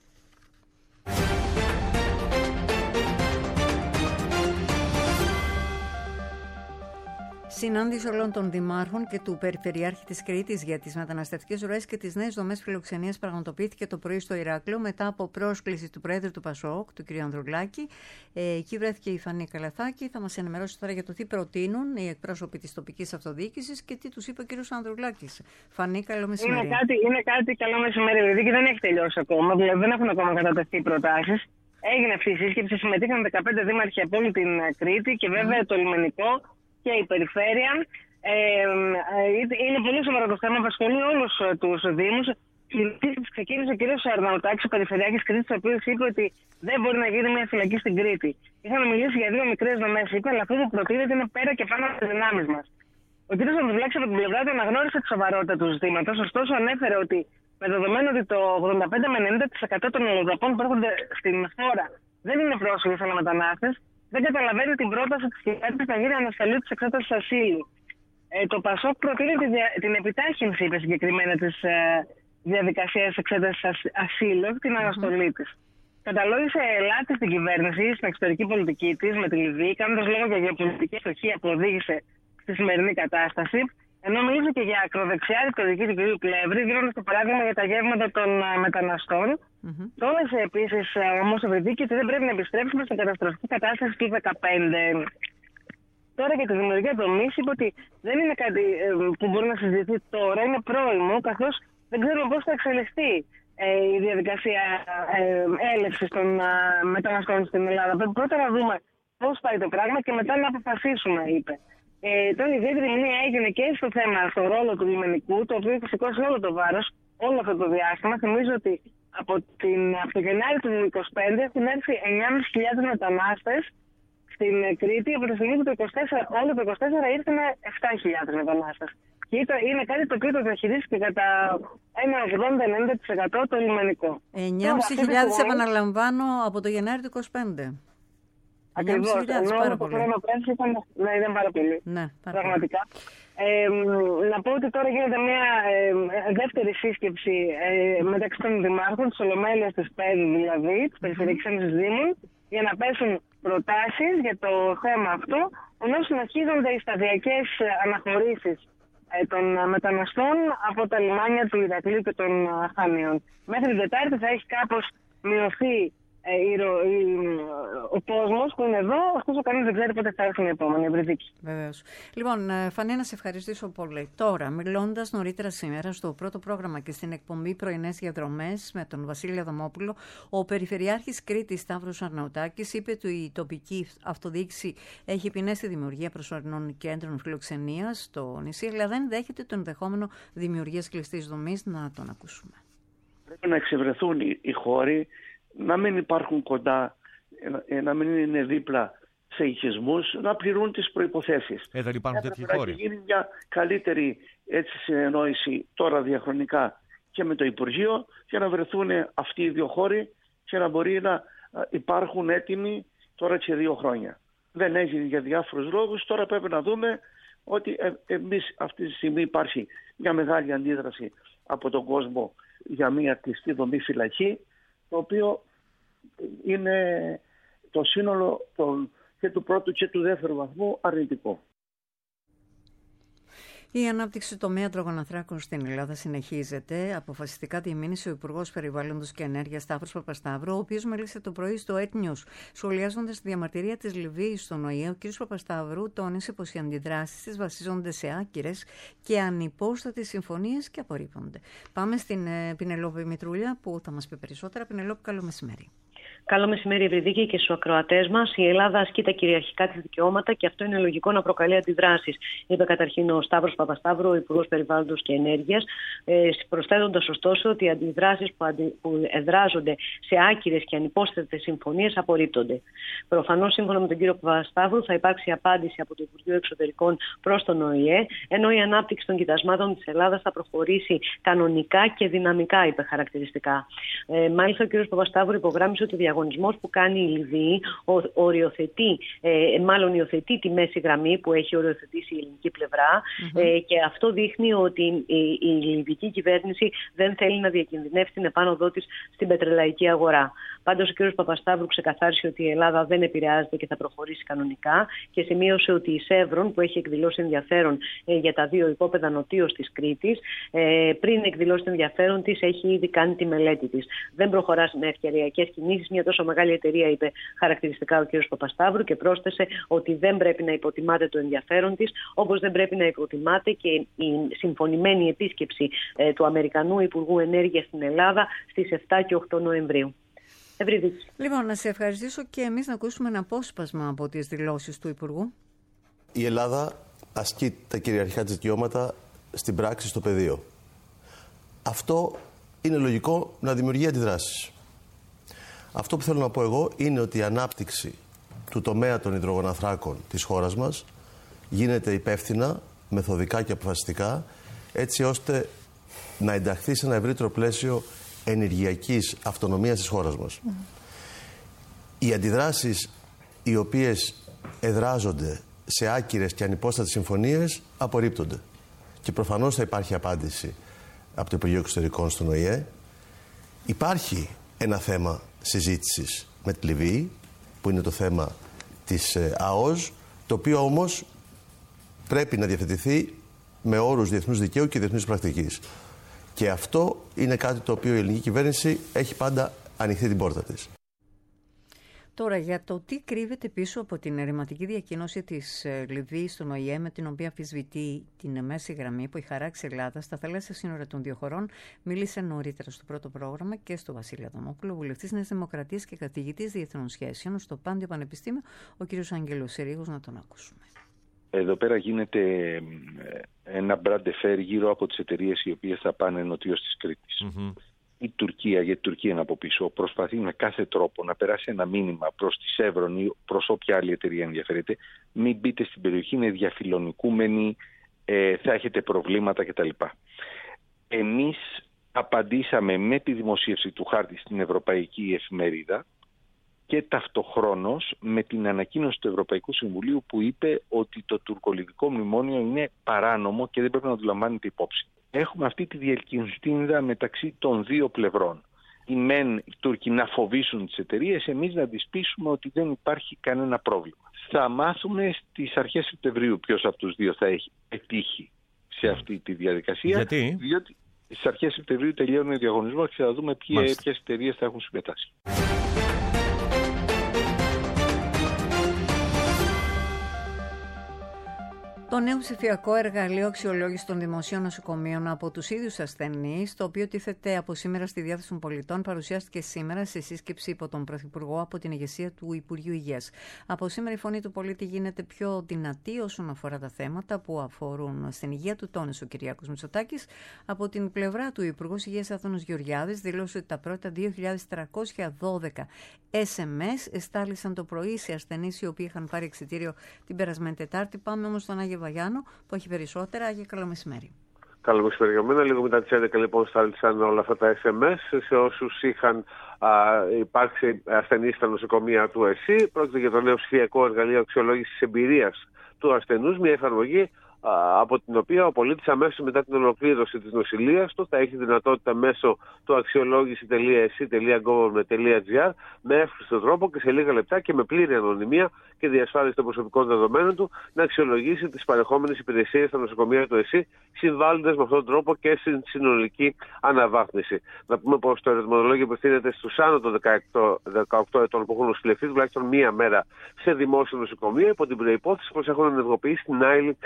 Συνάντηση όλων των δημάρχων και του Περιφερειάρχη της Κρήτης για τις μεταναστευτικές ροές και τις νέες δομές φιλοξενίας πραγματοποιήθηκε το πρωί στο Ηράκλειο μετά από πρόσκληση του Πρόεδρου του ΠΑΣΟΚ, του κ. Ανδρουλάκη. Ε, εκεί βρέθηκε η Φανή Καλαθάκη. Θα μας ενημερώσει τώρα για το τι προτείνουν οι εκπρόσωποι της τοπικής αυτοδιοίκησης και τι τους είπε ο κ. Ανδρουλάκης. Φανή, καλό μεσημέρι. Είναι κάτι, είναι κάτι καλό μεσημέρι, δηλαδή και δεν έχει τελειώσει ακόμα. Δηλαδή δεν έχουν ακόμα κατατεθεί προτάσεις. Έγινε αυτή η σύσκεψη, συμμετείχαν δεκαπέντε δήμαρχοι από όλη την Κρήτη και βέβαια mm. το λιμενικό και η περιφέρεια. Ε, ε, είναι πολύ σοβαρό το θέμα, απασχολεί όλους τους δήμους. Ξεκίνησε ο κ. Αρναουτάκης, ο Περιφερειάρχης Κρήτης, ο οποίος είπε ότι δεν μπορεί να γίνει μια φυλακή στην Κρήτη. Είχαμε μιλήσει για δύο μικρές δομές, είπε, αλλά αυτό που προτείνεται είναι πέρα και πάνω από τις δυνάμεις μας. Ο κ. Ανδρουλάκης από την πλευρά του αναγνώρισε τη σοβαρότητα του ζητήματος, ωστόσο ανέφερε ότι με δεδομένο ότι το ογδόντα πέντε με ενενήντα τοις εκατό των αλλοδαπών που έρχονται στην χώρα δεν είναι πρόσφυγες αλλά μετανάστες, δεν καταλαβαίνει την πρόταση της κυβέρνησης να γίνει αναστολή της εξέτασης ασύλου. Ε, το ΠΑΣΟΚ προτείνει τη δια... την επιτάχυνση, είπε συγκεκριμένα, της ε, διαδικασίας εξέτασης ασύλου, την αναστολή της. Καταλόγησε ελάτη στην κυβέρνηση, στην εξωτερική πολιτική της με τη Λιβύη, κάνοντας λόγο για γεωπολιτική αστοχία που οδήγησε στη σημερινή κατάσταση. Ενώ μίλησε και για ακροδεξιά ρητορική του κ. Πλεύρη, δίνοντας το παράδειγμα για τα γεύματα των uh, μεταναστών. Mm-hmm. Τόνισε επίσης όμως ο Βρυδίκη ότι δεν πρέπει να επιστρέψουμε στην καταστροφική κατάσταση του δεκαπέντε. Τώρα για τη δημιουργία δομής είπε ότι δεν είναι κάτι ε, που μπορεί να συζητηθεί τώρα, είναι πρόημο, καθώς δεν ξέρουμε πώς θα εξελιχθεί ε, η διαδικασία ε, έλευσης των ε, μεταναστών στην Ελλάδα. Πρέπει πρώτα να δούμε πώς πάει το πράγμα και μετά να αποφασίσουμε, είπε. Ε, τώρα η ιδιαίτερη μνήμα έγινε και στο θέμα, στο ρόλο του λιμενικού, το οποίο έχει σηκώσει όλο το βάρος όλο αυτό το διάστημα. Θυμίζω ότι από, την, από το Γενάρη του είκοσι πέντε έχουν έρθει εννιά χιλιάδες πεντακόσιοι μετανάστες στην Κρήτη, από τη στιγμή που το είκοσι τέσσερα, όλο το είκοσι τέσσερα ήρθαν επτά χιλιάδες μετανάστες. Και είναι κάτι το οποίο το διαχειρίστηκε κατά ένα ογδόντα με ενενήντα τοις εκατό το λιμενικό. εννιά χιλιάδες πεντακόσιοι επαναλαμβάνω από το Γενάρη του είκοσι πέντε. Ακριβώς, ενώ το χρόνο πέρσι ήταν, ναι, ήταν πάρα πολύ, ναι, πάρα πραγματικά. Ε, να πω ότι τώρα γίνεται μια ε, δεύτερη σύσκεψη ε, μεταξύ των δημάρχων, της Ολομέλειας της ΠΕΔ, δηλαδή, της Περιφερειακής Ένωσης Δήμων, για να πέσουν προτάσεις για το θέμα αυτό, ενώ συνεχίζονται οι σταδιακές αναχωρήσεις ε, των μεταναστών από τα λιμάνια του Ηρακλείου και των Χανίων. Μέχρι την Τετάρτη θα έχει κάπως μειωθεί ο κόσμος που είναι εδώ, ωστόσο κανείς δεν ξέρει πότε θα έρθουν οι επόμενοι ευρυδίκοι. Βεβαίως. Λοιπόν, Φανή, να σε ευχαριστήσω πολύ. Τώρα, μιλώντας νωρίτερα σήμερα στο πρώτο πρόγραμμα και στην εκπομπή Πρωινές Διαδρομές με τον Βασίλη Αδαμόπουλο, ο Περιφερειάρχης Κρήτης Σταύρος Αρναουτάκης είπε ότι η τοπική αυτοδιοίκηση έχει ποινές στη δημιουργία προσωρινών κέντρων φιλοξενίας στο νησί, αλλά δεν δέχεται το ενδεχόμενο δημιουργίας κλειστής δομής. Να τον ακούσουμε. Πρέπει να εξευρεθούν οι χώροι, να μην υπάρχουν κοντά, να μην είναι δίπλα σε οικισμούς, να πληρούν τις προϋποθέσεις. Ε, δεν υπάρχουν τέτοιοι χώροι. Να γίνει μια καλύτερη έτσι συνεννόηση τώρα διαχρονικά και με το Υπουργείο για να βρεθούν αυτοί οι δύο χώροι και να μπορεί να υπάρχουν έτοιμοι τώρα και δύο χρόνια. Δεν έγινε για διάφορους λόγους, τώρα πρέπει να δούμε ότι εμείς αυτή τη στιγμή υπάρχει μια μεγάλη αντίδραση από τον κόσμο για μια κλειστή δομή φυλακή, το οποίο είναι το σύνολο των, και του πρώτου και του δεύτερου βαθμού αρνητικό. Η ανάπτυξη του τομέα τρογοναθράκων στην Ελλάδα συνεχίζεται. Αποφασιστικά διεμήνυσε ο Υπουργός Περιβάλλοντος και Ενέργειας Σταύρος Παπασταύρου, ο οποίος μίλησε το πρωί στο Ed News. Σχολιάζοντας τη διαμαρτυρία της Λιβύης στον ΟΗΕ, ο κ. Παπασταύρου τόνισε πως οι αντιδράσεις της βασίζονται σε άκυρες και ανυπόστατες συμφωνίες και απορρίπτονται. Πάμε στην ε, Πινελόπη Μητρούλια που θα μας πει περισσότερα. Πινελόπη, καλό μεσημέρι. Καλό μεσημέρι, Ευρυδίκη, και στους ακροατές μας. Η Ελλάδα ασκεί τα κυριαρχικά της δικαιώματα και αυτό είναι λογικό να προκαλεί αντιδράσεις, είπε καταρχήν ο Σταύρος Παπασταύρου, ο Υπουργός Περιβάλλοντος και Ενέργειας, ε, προσθέτοντας ωστόσο ότι οι αντιδράσεις που, αντι... που εδράζονται σε άκυρες και ανυπόσθετες συμφωνίες απορρίπτονται. Προφανώς, σύμφωνα με τον κύριο Παπασταύρου, θα υπάρξει απάντηση από το Υπουργείο Εξωτερικών προς τον ΟΗΕ, ενώ η ανάπτυξη των κοιτασμάτων της Ελλάδας θα προχωρήσει κανονικά και δυναμικά, είπε χαρακτηριστικά. Ε, μάλιστα, ο κύριος Παπασταύρου υπογράμμισε ότι ο διαγωνισμός που κάνει η Λιβύη οριοθετεί, ε, μάλλον υιοθετεί τη μέση γραμμή που έχει οριοθετήσει η ελληνική πλευρά, mm-hmm. ε, και αυτό δείχνει ότι η, η λιβυκή κυβέρνηση δεν θέλει να διακινδυνεύσει την επάνωδό της στην πετρελαϊκή αγορά. Πάντως, ο κύριος Παπασταύρου ξεκαθάρισε ότι η Ελλάδα δεν επηρεάζεται και θα προχωρήσει κανονικά και σημείωσε ότι η Σεύρον, που έχει εκδηλώσει ενδιαφέρον ε, για τα δύο υπόπεδα νοτίως της Κρήτης, ε, πριν εκδηλώσει το ενδιαφέρον της, έχει ήδη κάνει τη μελέτη της. Δεν προχωρά με ευκαιριακές κινήσεις μια τόσο μεγάλη εταιρεία, είπε χαρακτηριστικά ο κύριος Παπασταύρου, και πρόσθεσε ότι δεν πρέπει να υποτιμάται το ενδιαφέρον της, όπως δεν πρέπει να υποτιμάται και η συμφωνημένη επίσκεψη ε, του Αμερικανού Υπουργού Ενέργειας στην Ελλάδα στις επτά και οκτώ Νοεμβρίου. Ευρύδικη. Λοιπόν, να σε ευχαριστήσω και εμείς να ακούσουμε ένα απόσπασμα από τις δηλώσεις του Υπουργού. Η Ελλάδα ασκεί τα κυριαρχικά της δικαιώματα στην πράξη, στο πεδίο. Αυτό είναι λογικό να δημιουργεί αντιδράσεις. Αυτό που θέλω να πω εγώ είναι ότι η ανάπτυξη του τομέα των υδρογοναθράκων της χώρας μας γίνεται υπεύθυνα, μεθοδικά και αποφασιστικά, έτσι ώστε να ενταχθεί σε ένα ευρύτερο πλαίσιο ενεργειακής αυτονομίας της χώρας μας. Mm. Οι αντιδράσεις οι οποίες εδράζονται σε άκυρες και ανυπόστατες συμφωνίες απορρίπτονται. Και προφανώς θα υπάρχει απάντηση από το Υπουργείο Εξωτερικών στον ΟΗΕ. Υπάρχει ένα θέμα συζήτησης με τη Λιβύη, που είναι το θέμα της ΑΟΣ, το οποίο όμως πρέπει να διευθετηθεί με όρους διεθνούς δικαίου και διεθνούς πρακτικής. Και αυτό είναι κάτι το οποίο η ελληνική κυβέρνηση έχει πάντα ανοιχτή την πόρτα της. Τώρα, για το τι κρύβεται πίσω από την ερηματική διακοίνωση της Λιβύης στον ΟΗΕ, με την οποία αμφισβητεί την μέση γραμμή που έχει χαράξει η Ελλάδα στα θαλάσσια σύνορα των δύο χωρών, μίλησε νωρίτερα στο πρώτο πρόγραμμα και στο Βασίλη Αδαμόπουλο, βουλευτής Νέας Δημοκρατίας και καθηγητής διεθνών σχέσεων στο Πάντιο Πανεπιστήμιο, ο κ. Άγγελος Συρίγος. Να τον ακούσουμε. Εδώ πέρα γίνεται ένα μπραντεφέρ γύρω από τις εταιρείες οι οποίες θα πάνε νοτίως της Κρήτης. Mm-hmm. Η Τουρκία, γιατί η Τουρκία είναι από πίσω, προσπαθεί με κάθε τρόπο να περάσει ένα μήνυμα προς τη Σεύρον ή προς όποια άλλη εταιρεία ενδιαφέρεται. Μην μπείτε στην περιοχή, είναι διαφιλονικούμενοι, ε, θα έχετε προβλήματα κτλ. Εμείς απαντήσαμε με τη δημοσίευση του χάρτη στην Ευρωπαϊκή Εφημερίδα και ταυτοχρόνως με την ανακοίνωση του Ευρωπαϊκού Συμβουλίου που είπε ότι το τουρκολιβικό μνημόνιο είναι παράνομο και δεν πρέπει να το λαμβάνετε υπόψη. Έχουμε αυτή τη διελκυνστίνδα μεταξύ των δύο πλευρών. Οι μεν οι Τούρκοι να φοβήσουν τις εταιρείες, εμείς να τις πείσουμε ότι δεν υπάρχει κανένα πρόβλημα. Θα μάθουμε στις αρχές Σεπτεμβρίου ποιος από τους δύο θα έχει πετύχει σε αυτή τη διαδικασία. Γιατί? Διότι στις αρχές Σεπτεμβρίου τελειώνει ο διαγωνισμός και θα δούμε ποιες εταιρείες θα έχουν συμμετάσχει. Το νέο ψηφιακό εργαλείο αξιολόγηση των δημοσίων νοσοκομείων από τους ίδιους ασθενείς, το οποίο τίθεται από σήμερα στη διάθεση των πολιτών, παρουσιάστηκε σήμερα σε σύσκεψη υπό τον Πρωθυπουργό από την ηγεσία του Υπουργείου Υγείας. Από σήμερα η φωνή του πολίτη γίνεται πιο δυνατή όσον αφορά τα θέματα που αφορούν στην υγεία του, τόνισε ο Κυριάκος Μητσοτάκης. Από την πλευρά του, Υπουργός Υγείας Άδωνος Γεωργιάδης δήλωσε ότι τα πρώτα δύο χιλιάδες τριακόσια δώδεκα ες εμ ες εστάλησαν το πρωί σε ασθενείς οι οποίοι είχαν πάρει εξιτήριο την περασμένη Τετάρτη. Πάμε όμως στον Άγιο Βαγιάνο που έχει περισσότερα. Άγιο, καλό μεσημέρι. Καλό μεσημέρι για μένα. Λίγο μετά τις έντεκα λοιπόν στάλησαν όλα αυτά τα ες εμ ες σε όσους είχαν α, υπάρξει ασθενείς στα νοσοκομεία του ΕΣΥ. Πρόκειται για το νέο ψηφιακό εργαλείο αξιολόγησης εμπειρίας του ασθενούς, μια εφαρμογή από την οποία ο πολίτης αμέσως μετά την ολοκλήρωση της νοσηλείας του θα έχει δυνατότητα μέσω του αξιολόγηση τελεία ες σι τελεία γκοβ τελεία τζι αρ με εύκολο τρόπο και σε λίγα λεπτά και με πλήρη ανωνυμία και διασφάλιση των προσωπικών δεδομένων του να αξιολογήσει τις παρεχόμενες υπηρεσίες στα νοσοκομεία του ΕΣΥ, συμβάλλοντας με αυτόν τον τρόπο και στην συνολική αναβάθμιση. Να πούμε πως το ερωτηματολόγιο απευθύνεται στους άνω των δεκαοκτώ ετών που έχουν νοσηλευτεί τουλάχιστον μία μέρα σε δημόσιο νοσοκομείο, υπό την προϋπόθεση πως έχουν ενεργοποιήσει την άειλη σύνταξη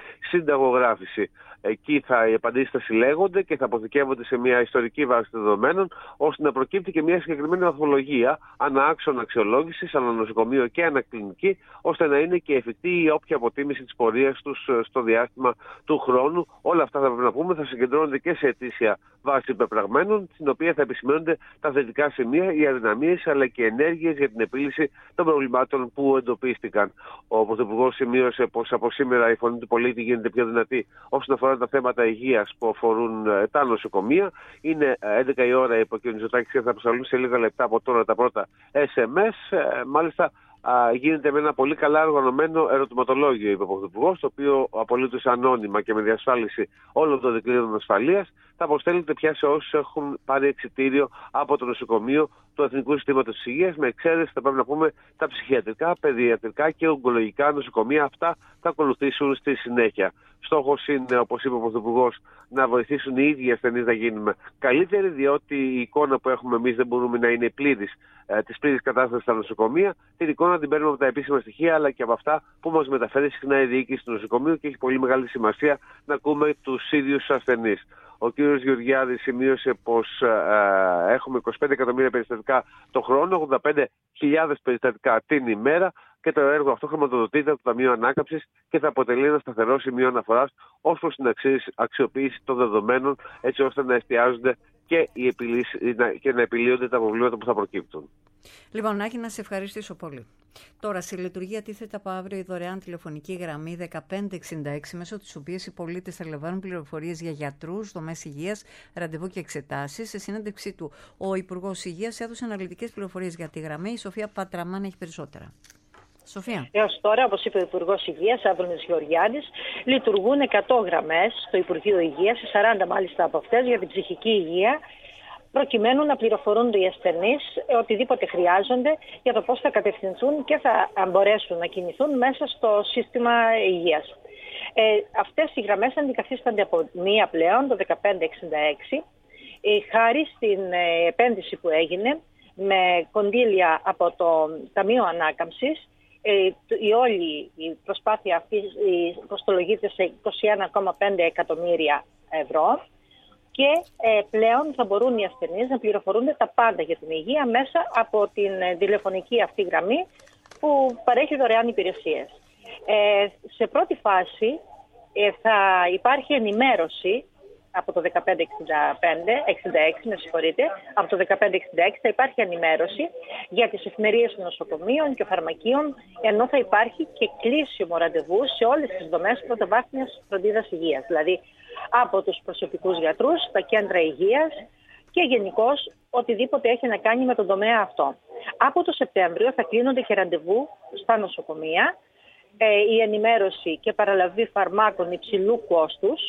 συνταγογράφηση. Εκεί θα, οι απαντήσεις θα συλλέγονται και θα αποθηκεύονται σε μια ιστορική βάση δεδομένων, ώστε να προκύπτει και μια συγκεκριμένη βαθμολογία ανά άξονα αξιολόγησης, ανά νοσοκομείο και ανά κλινική, ώστε να είναι και εφικτή η όποια αποτίμηση της πορείας τους στο διάστημα του χρόνου. Όλα αυτά θα πρέπει να πούμε θα συγκεντρώνονται και σε ετήσια βάση πεπραγμένων, στην οποία θα επισημαίνονται τα θετικά σημεία, οι αδυναμίες αλλά και ενέργειες για την επίλυση των προβλημάτων που εντοπίστηκαν. Ο Πρωθυπουργός σημείωσε πως από σήμερα η φωνή του πολίτη γίνεται πιο δυνατή όσον αφορά τα θέματα υγείας που αφορούν τα νοσοκομεία. Είναι έντεκα η ώρα, είπε ο κ. Μητσοτάκης, και θα αποσταλούν σε λίγα λεπτά από τώρα τα πρώτα ες εμ ες. Μάλιστα, γίνεται με ένα πολύ καλά οργανωμένο ερωτηματολόγιο, είπε ο Πρωθυπουργός, το οποίο απολύτως ανώνυμα και με διασφάλιση όλων των δικλείδων ασφαλείας θα αποστέλλεται πια σε όσους έχουν πάρει εξιτήριο από το νοσοκομείο του Εθνικού Συστήματος της Υγείας, με εξαίρεση, θα πρέπει να πούμε, τα ψυχιατρικά, παιδιατρικά και ογκολογικά νοσοκομεία. Αυτά θα ακολουθήσουν στη συνέχεια. Στόχος είναι, όπως είπε ο Πρωθυπουργός, να βοηθήσουν οι ίδιοι ασθενείς να γίνουμε καλύτεροι, διότι η εικόνα που έχουμε εμείς δεν μπορούμε να είναι πλήρης ε, της πλήρης κατάστασης στα νοσοκομεία. Την εικόνα την παίρνουμε από τα επίσημα στοιχεία, αλλά και από αυτά που μας μεταφέρει συχνά η διοίκηση του νοσοκομείου, και έχει πολύ μεγάλη σημασία να ακούμε τους ίδιους ασθενείς. Ο κ. Γεωργιάδης σημείωσε πως ε, έχουμε είκοσι πέντε εκατομμύρια περιστατικά το χρόνο, ογδόντα πέντε χιλιάδες περιστατικά την ημέρα, και το έργο αυτό χρηματοδοτείται από το Ταμείο Ανάκαμψης και θα αποτελεί ένα σταθερό σημείο αναφοράς ως προς την αξιοποίηση των δεδομένων, έτσι ώστε να εστιάζονται και, οι επιλύσεις, και να επιλύονται τα προβλήματα που θα προκύπτουν. Λοιπόν, Νάκη, να σε ευχαριστήσω πολύ. Τώρα, σε λειτουργία τίθεται από αύριο η δωρεάν τηλεφωνική γραμμή δεκαπέντε εξήντα έξι, μέσω της οποίας οι πολίτες θα λαμβάνουν πληροφορίες για γιατρούς, δομές υγείας, ραντεβού και εξετάσεις. Σε συνέντευξή του, ο Υπουργός Υγείας έδωσε αναλυτικές πληροφορίες για τη γραμμή. Η Σοφία Πατραμάν έχει περισσότερα. Σοφία. Έως τώρα, όπως είπε ο Υπουργός Υγείας, Άδωνης Γεωργιάδης, λειτουργούν εκατό γραμμές στο Υπουργείο Υγείας, σαράντα μάλιστα από αυτές για την ψυχική υγεία, προκειμένου να πληροφορούνται οι ασθενείς οτιδήποτε χρειάζονται για το πώς θα κατευθυνθούν και θα μπορέσουν να κινηθούν μέσα στο σύστημα υγείας. Ε, αυτές οι γραμμές αντικαθίστανται από μία πλέον, το δεκαπέντε εξήντα έξι, ε, χάρη στην ε, επένδυση που έγινε με κονδύλια από το Ταμείο Ανάκαμψης. Ε, η όλη η προσπάθεια αυτή κοστολογείται σε είκοσι ένα κόμμα πέντε εκατομμύρια ευρώ. Και ε, πλέον θα μπορούν οι ασθενείς να πληροφορούνται τα πάντα για την υγεία μέσα από την ε, τηλεφωνική αυτή γραμμή που παρέχει δωρεάν υπηρεσίες. Ε, σε πρώτη φάση ε, θα υπάρχει ενημέρωση από το δεκαπέντε εξήντα έξι, με συγχωρείτε, από το δεκαπέντε εξήντα έξι θα υπάρχει ενημέρωση για τις εφημερίες των νοσοκομείων και φαρμακείων, ενώ θα υπάρχει και κλείσιμο ραντεβού σε όλες τις δομές πρωτοβάθμιας φροντίδας υγείας, δηλαδή από τους προσωπικούς γιατρούς, τα κέντρα υγείας και γενικώς οτιδήποτε έχει να κάνει με τον τομέα αυτό. Από το Σεπτέμβριο θα κλείνονται και ραντεβού στα νοσοκομεία, ε, η ενημέρωση και παραλαβή φαρμάκων υψηλού κόστους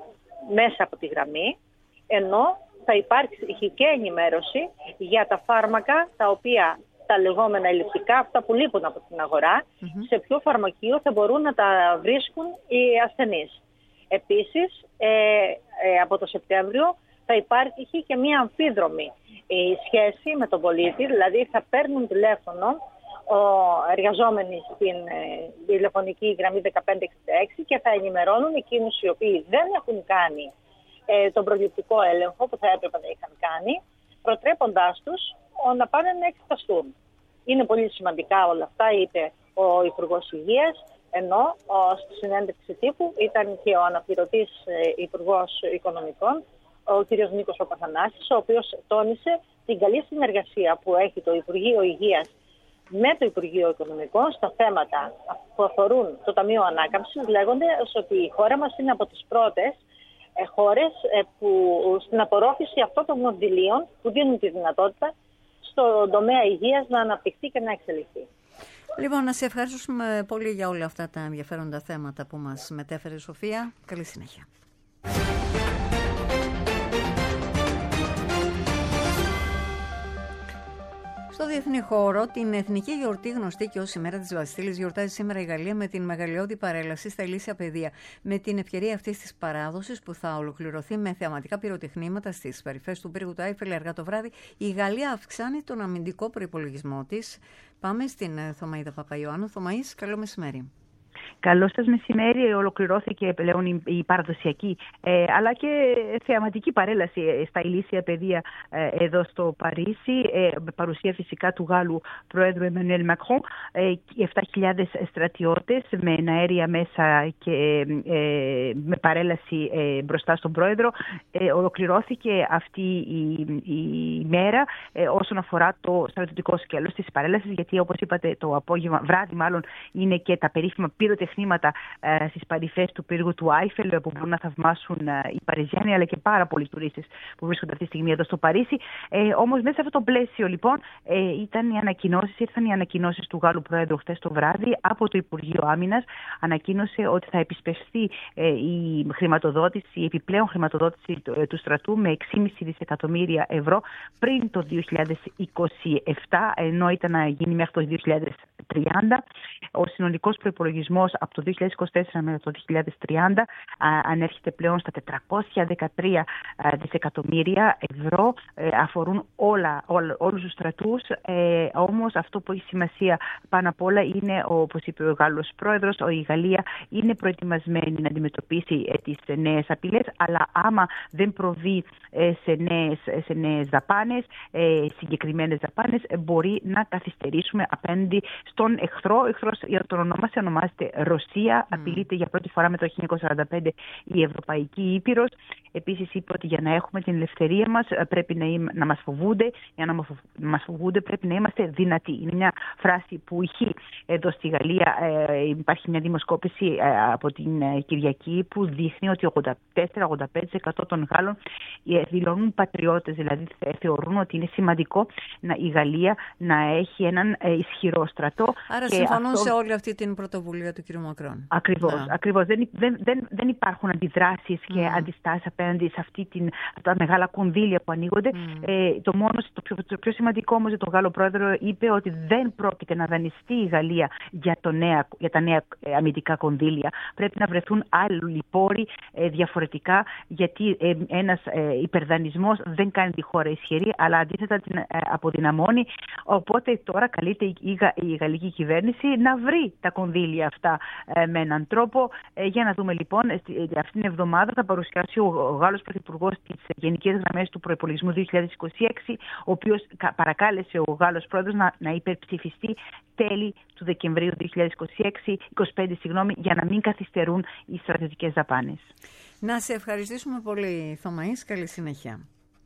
μέσα από τη γραμμή, ενώ θα υπάρχει και ενημέρωση για τα φάρμακα τα οποία τα λεγόμενα ελλειπτικά, αυτά που λείπουν από την αγορά, mm-hmm. σε ποιο φαρμακείο θα μπορούν να τα βρίσκουν οι ασθενείς. Επίσης, ε, ε, από το Σεπτέμβριο θα υπάρχει και μία αμφίδρομη ε, σχέση με τον πολίτη, δηλαδή θα παίρνουν τηλέφωνο ο εργαζόμενοι στην ε, τηλεφωνική γραμμή δεκαπέντε εξήντα έξι και θα ενημερώνουν εκείνους οι οποίοι δεν έχουν κάνει ε, τον προληπτικό έλεγχο που θα έπρεπε να είχαν κάνει, προτρέποντάς τους ο, να πάνε να εξεταστούν. Είναι πολύ σημαντικά όλα αυτά, είπε ο Υπουργός Υγείας, ενώ ο, στη συνέντευξη τύπου ήταν και ο αναπληρωτής ε, Υπουργός Οικονομικών, ο κ. Νίκος Παπαθανάσης, ο οποίος τόνισε την καλή συνεργασία που έχει το Υπουργείο Υγείας με το Υπουργείο Οικονομικών στα θέματα που αφορούν το Ταμείο Ανάκαμψης, λέγοντας ότι η χώρα μας είναι από τις πρώτες ε, χώρες ε, που στην απορρόφηση αυτών των κονδυλίων που δίνουν τη δυνατότητα στον τομέα υγείας να αναπτυχθεί και να εξελιχθεί. Λοιπόν, να σε ευχαριστούμε πολύ για όλα αυτά τα ενδιαφέροντα θέματα που μας μετέφερε η Σοφία. Καλή συνέχεια. Στο διεθνή χώρο, την εθνική γιορτή γνωστή και ως ημέρα της Βαστίλης γιορτάζει σήμερα η Γαλλία με την μεγαλειώδη παρέλαση στα ηλίσια πεδία. Με την ευκαιρία αυτής της παράδοσης που θα ολοκληρωθεί με θεαματικά πυροτεχνήματα στις παρυφές του πύργου του Άιφελ αργά το βράδυ, η Γαλλία αυξάνει τον αμυντικό προϋπολογισμό της. Πάμε στην Θωμαΐδα Παπαϊωάννου. Θωμαΐς, καλό μεσημέρι. Καλό σας μεσημέρι. Ολοκληρώθηκε πλέον η, η παραδοσιακή ε, αλλά και θεαματική παρέλαση στα ηλίσια πεδία ε, εδώ στο Παρίσι, ε, με παρουσία φυσικά του Γάλλου Πρόεδρου Εμμανουέλ Μακρόν, ε, επτά χιλιάδες στρατιώτες με εναέρια μέσα και ε, με παρέλαση ε, μπροστά στον Πρόεδρο. Ε, ολοκληρώθηκε αυτή η, η μέρα ε, όσον αφορά το στρατιωτικό σκέλος της παρέλασης, γιατί όπως είπατε το απόγευμα, βράδυ μάλλον, είναι και τα περίφημα πυροτεχνήματα ε, στις παρυφές του πύργου του Άιφελ που μπορούν να θαυμάσουν ε, οι Παριζιάνοι αλλά και πάρα πολλοί τουρίστες που βρίσκονται αυτή τη στιγμή εδώ στο Παρίσι. Ε, όμως μέσα σε αυτό το πλαίσιο λοιπόν ε, ήταν οι ανακοινώσεις, ήρθαν οι ανακοινώσεις του Γάλλου Πρόεδρου χθες το βράδυ από το Υπουργείο Άμυνας. Ανακοίνωσε ότι θα επισπευστεί ε, η χρηματοδότηση, η επιπλέον χρηματοδότηση του, ε, του στρατού με έξι κόμμα πέντε δισεκατομμύρια ευρώ πριν το δύο χιλιάδες είκοσι επτά, ενώ ήταν να γίνει μέχρι το δύο χιλιάδες τριάντα. Ο συνολικός προϋπολογισμός από το δύο χιλιάδες είκοσι τέσσερα μέχρι το δύο χιλιάδες τριάντα α, ανέρχεται πλέον στα τετρακόσια δεκατρία δισεκατομμύρια ευρώ. Ε, αφορούν όλα, όλα, όλους τους στρατούς. Ε, όμως αυτό που έχει σημασία πάνω απ' όλα είναι, όπως είπε ο Γάλλος Πρόεδρος, η Γαλλία είναι προετοιμασμένη να αντιμετωπίσει ε, τις νέες απειλές, αλλά άμα δεν προβεί ε, σε, νέες, σε νέες δαπάνες, ε, συγκεκριμένες δαπάνες, ε, μπορεί να καθυστερήσουμε απέναντι στον εχθρό. Ο εχθρός, για τον ονόμασε, ονομάζεται Ρωσία. Mm. Απειλείται για πρώτη φορά με το χίλια εννιακόσια σαράντα πέντε η Ευρωπαϊκή Ήπειρος. Επίσης είπε ότι για να έχουμε την ελευθερία μας πρέπει να, είμα, να μας φοβούνται. Για να μας φοβούνται πρέπει να είμαστε δυνατοί. Είναι μια φράση που ηχεί εδώ στη Γαλλία. Ε, υπάρχει μια δημοσκόπηση ε, από την ε, Κυριακή που δείχνει ότι ογδόντα τέσσερα με ογδόντα πέντε τοις εκατό των Γάλλων ε, δηλώνουν πατριώτες. Δηλαδή θεωρούν ότι είναι σημαντικό να, η Γαλλία να έχει έναν ε, ισχυρό στρατό. Άρα συμφωνούν αυτό... σε όλη αυτή την πρωτοβουλία του κ. Μακρόν. Ακριβώς. Ναι. Ακριβώς. Δεν, δεν, δεν, δεν υπάρχουν αντιδράσεις και mm. αντιστάσεις απέναντι σε αυτή την, αυτά τα μεγάλα κονδύλια που ανοίγονται. Mm. Ε, το, μόνο, το, πιο, το πιο σημαντικό όμως για τον Γάλλο Πρόεδρο είπε ότι δεν πρόκειται να δανειστεί η Γαλλία για, το νέα, για τα νέα αμυντικά κονδύλια. Πρέπει να βρεθούν άλλοι πόροι ε, διαφορετικά, γιατί ε, ένας ε, υπερδανεισμός δεν κάνει τη χώρα ισχυρή, αλλά αντίθετα την ε, αποδυναμώνει. Οπότε τώρα καλείται η, η, η γαλλική κυβέρνηση να βρει τα κονδύλια αυτά ε, με έναν τρόπο. Ε, για να δούμε λοιπόν, ε, αυτή την εβδομάδα θα παρουσιάσει ο, ο Γάλλος Πρωθυπουργός τις γενικές γραμμές του προϋπολογισμού δύο χιλιάδες είκοσι έξι, ο οποίος παρακάλεσε ο Γάλλος Πρόεδρος να, να υπερψηφιστεί τέλη του Δεκεμβρίου δύο χιλιάδες είκοσι έξι, είκοσι πέντε συγγνώμη, για να μην καθυστερούν οι στρατιωτικές δαπάνες. Να σε ευχαριστήσουμε πολύ, Θωμαής. Καλή συνέχεια.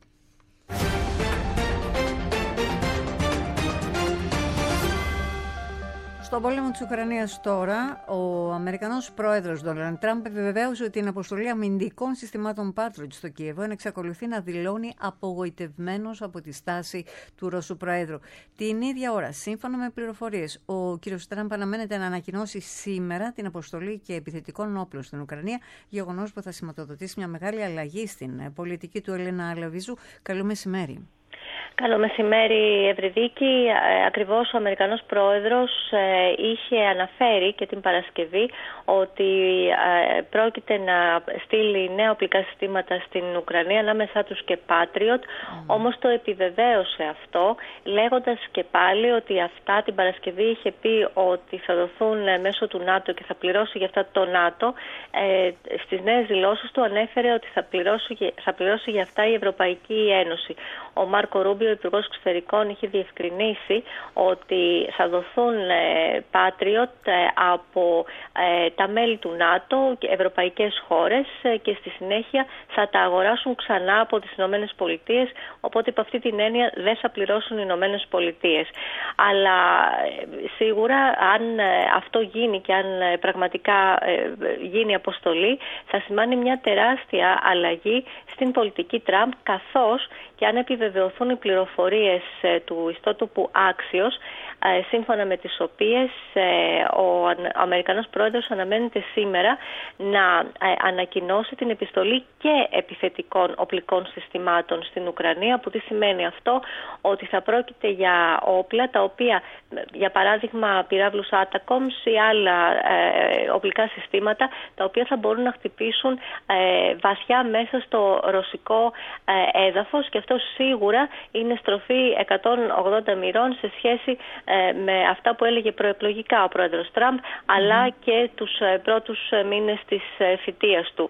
Στον πόλεμο της Ουκρανίας τώρα, ο Αμερικανός πρόεδρος Ντόναλντ Τραμπ επιβεβαίωσε ότι την αποστολή αμυντικών συστημάτων Patriot στο Κίεβο εξακολουθεί να δηλώνει απογοητευμένος από τη στάση του Ρώσου Προέδρου. Την ίδια ώρα, σύμφωνα με πληροφορίες, ο κ. Τραμπ αναμένεται να ανακοινώσει σήμερα την αποστολή και επιθετικών όπλων στην Ουκρανία, γεγονός που θα σηματοδοτήσει μια μεγάλη αλλαγή στην πολιτική του. Ελένα Αλαβίζου, καλό μεσημέρι. Καλό μεσημέρι, Ευρυδίκη. Ακριβώς ο Αμερικανός Πρόεδρος είχε αναφέρει και την Παρασκευή ότι πρόκειται να στείλει νέα οπλικά συστήματα στην Ουκρανία, ανάμεσά τους και Patriot. Mm. Όμως το επιβεβαίωσε αυτό, λέγοντας και πάλι ότι αυτά την Παρασκευή είχε πει ότι θα δοθούν μέσω του ΝΑΤΟ και θα πληρώσει για αυτά το ΝΑΤΟ. Ε, στις νέες δηλώσεις του ανέφερε ότι θα πληρώσει, θα πληρώσει για αυτά η Ευρωπαϊκή Ένωση. Ο Μάρκο Ρούμπιο, ο Υπουργός Εξωτερικών, είχε διευκρινίσει ότι θα δοθούν ε, Patriot ε, από ε, τα μέλη του ΝΑΤΟ και ευρωπαϊκές χώρες ε, και στη συνέχεια θα τα αγοράσουν ξανά από τις Ηνωμένες Πολιτείες, οπότε από αυτή την έννοια δεν θα πληρώσουν οι Ηνωμένες Πολιτείες. Αλλά ε, σίγουρα αν ε, αυτό γίνει και αν ε, πραγματικά ε, γίνει αποστολή, θα σημάνει μια τεράστια αλλαγή στην πολιτική Τραμπ, καθώς και αν επιβεβαιωθούν οι πληροφορίες του ιστότοπου Axios, σύμφωνα με τις οποίες ο Αμερικανός Πρόεδρος αναμένεται σήμερα να ανακοινώσει την επιστολή και επιθετικών οπλικών συστημάτων στην Ουκρανία, που τι σημαίνει αυτό? Ότι θα πρόκειται για όπλα τα οποία, για παράδειγμα πυράβλους Atacms ή άλλα οπλικά συστήματα, τα οποία θα μπορούν να χτυπήσουν βαθιά μέσα στο ρωσικό έδαφος, και αυτό σίγουρα είναι στροφή εκατόν ογδόντα μοιρών σε σχέση με αυτά που έλεγε προεκλογικά ο πρόεδρος Τραμπ, αλλά και τους πρώτους μήνες της θητείας του.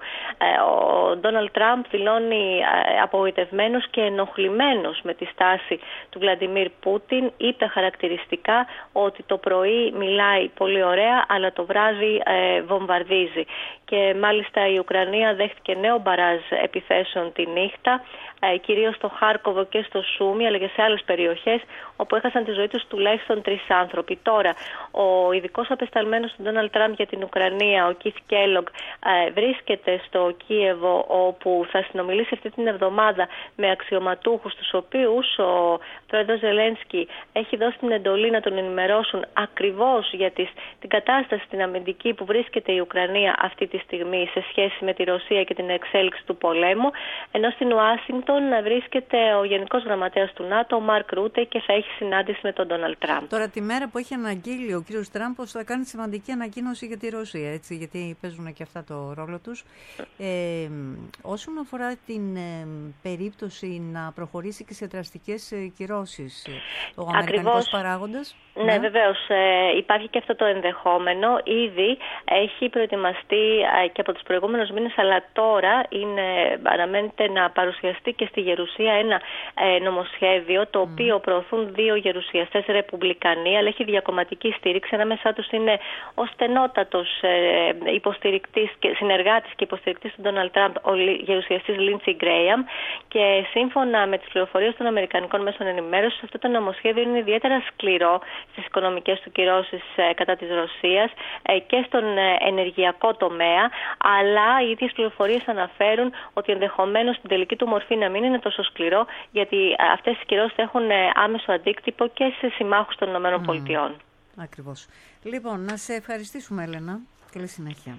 Ο Ντόναλντ Τραμπ δηλώνει απογοητευμένος και ενοχλημένος με τη στάση του Βλαντιμίρ Πούτιν. Είπε χαρακτηριστικά ότι το πρωί μιλάει πολύ ωραία, αλλά το βράδυ βομβαρδίζει. Και μάλιστα η Ουκρανία δέχτηκε νέο μπαράζ επιθέσεων τη νύχτα, κυρίως στο Χάρκοβο και στο Σούμι, αλλά και σε άλλες περιοχές, όπου έχασαν τη ζωή τους τουλάχιστον τρεις άνθρωποι. Τώρα, ο ειδικός απεσταλμένος του Ντόναλντ Τραμπ για την Ουκρανία, ο Κιθ Κέλογκ, βρίσκεται στο Κίεβο, όπου θα συνομιλήσει αυτή την εβδομάδα με αξιωματούχους, τους οποίους ο πρόεδρος Ζελένσκι έχει δώσει την εντολή να τον ενημερώσουν ακριβώς για τις, την κατάσταση στην αμυντική που βρίσκεται η Ουκρανία αυτή τη στιγμή σε σχέση με τη Ρωσία και την εξέλιξη του πολέμου, ενώ στην Ουάσιγκτον βρίσκεται ο Γενικός Γραμματέας του ΝΑΤΟ, ο Μαρκ Ρούτε, και θα έχει συνάντηση με τον Ντόναλντ Τραμπ. Τώρα, τη μέρα που έχει αναγγείλει ο κύριος Τραμπ πως θα κάνει σημαντική ανακοίνωση για τη Ρωσία, έτσι, γιατί παίζουν και αυτά το ρόλο τους. Ε, όσον αφορά την ε, περίπτωση να προχωρήσει και σε δραστικές ε, κυρώσεις, ο αμερικανικός παράγοντας. Ναι, ναι. Βεβαίως. Ε, υπάρχει και αυτό το ενδεχόμενο. Ήδη έχει προετοιμαστεί ε, και από τους προηγούμενους μήνες, αλλά τώρα είναι, αναμένεται να παρουσιαστεί και στη Γερουσία ένα ε, νομοσχέδιο, το οποίο mm. προωθούν δύο γερουσιαστές ρεπουμπλικανοί, αλλά έχει διακομματική στήριξη. Ανάμεσά τους είναι ο στενότατος ε, υποστηρικτής και συνεργάτης και υποστηρικτής του Ντόναλντ Τραμπ, ο γερουσιαστής Λίντσι Γκρέιαμ. Και σύμφωνα με τις πληροφορίες των αμερικανικών μέσων ενημέρωσης, αυτό το νομοσχέδιο είναι ιδιαίτερα σκληρό στις οικονομικές του κυρώσεις ε, κατά της Ρωσίας ε, και στον ε, ενεργειακό τομέα, αλλά οι ίδιες πληροφορίες αναφέρουν ότι ενδεχομένως στην τελική του μορφή να μην είναι τόσο σκληρό, γιατί αυτές οι κυρώσεις έχουν άμεσο αντίκτυπο και σε συμμάχους των ΗΠΑ. Mm. Ακριβώς. Λοιπόν, να σε ευχαριστήσουμε, Έλενα. Καλή συνέχεια.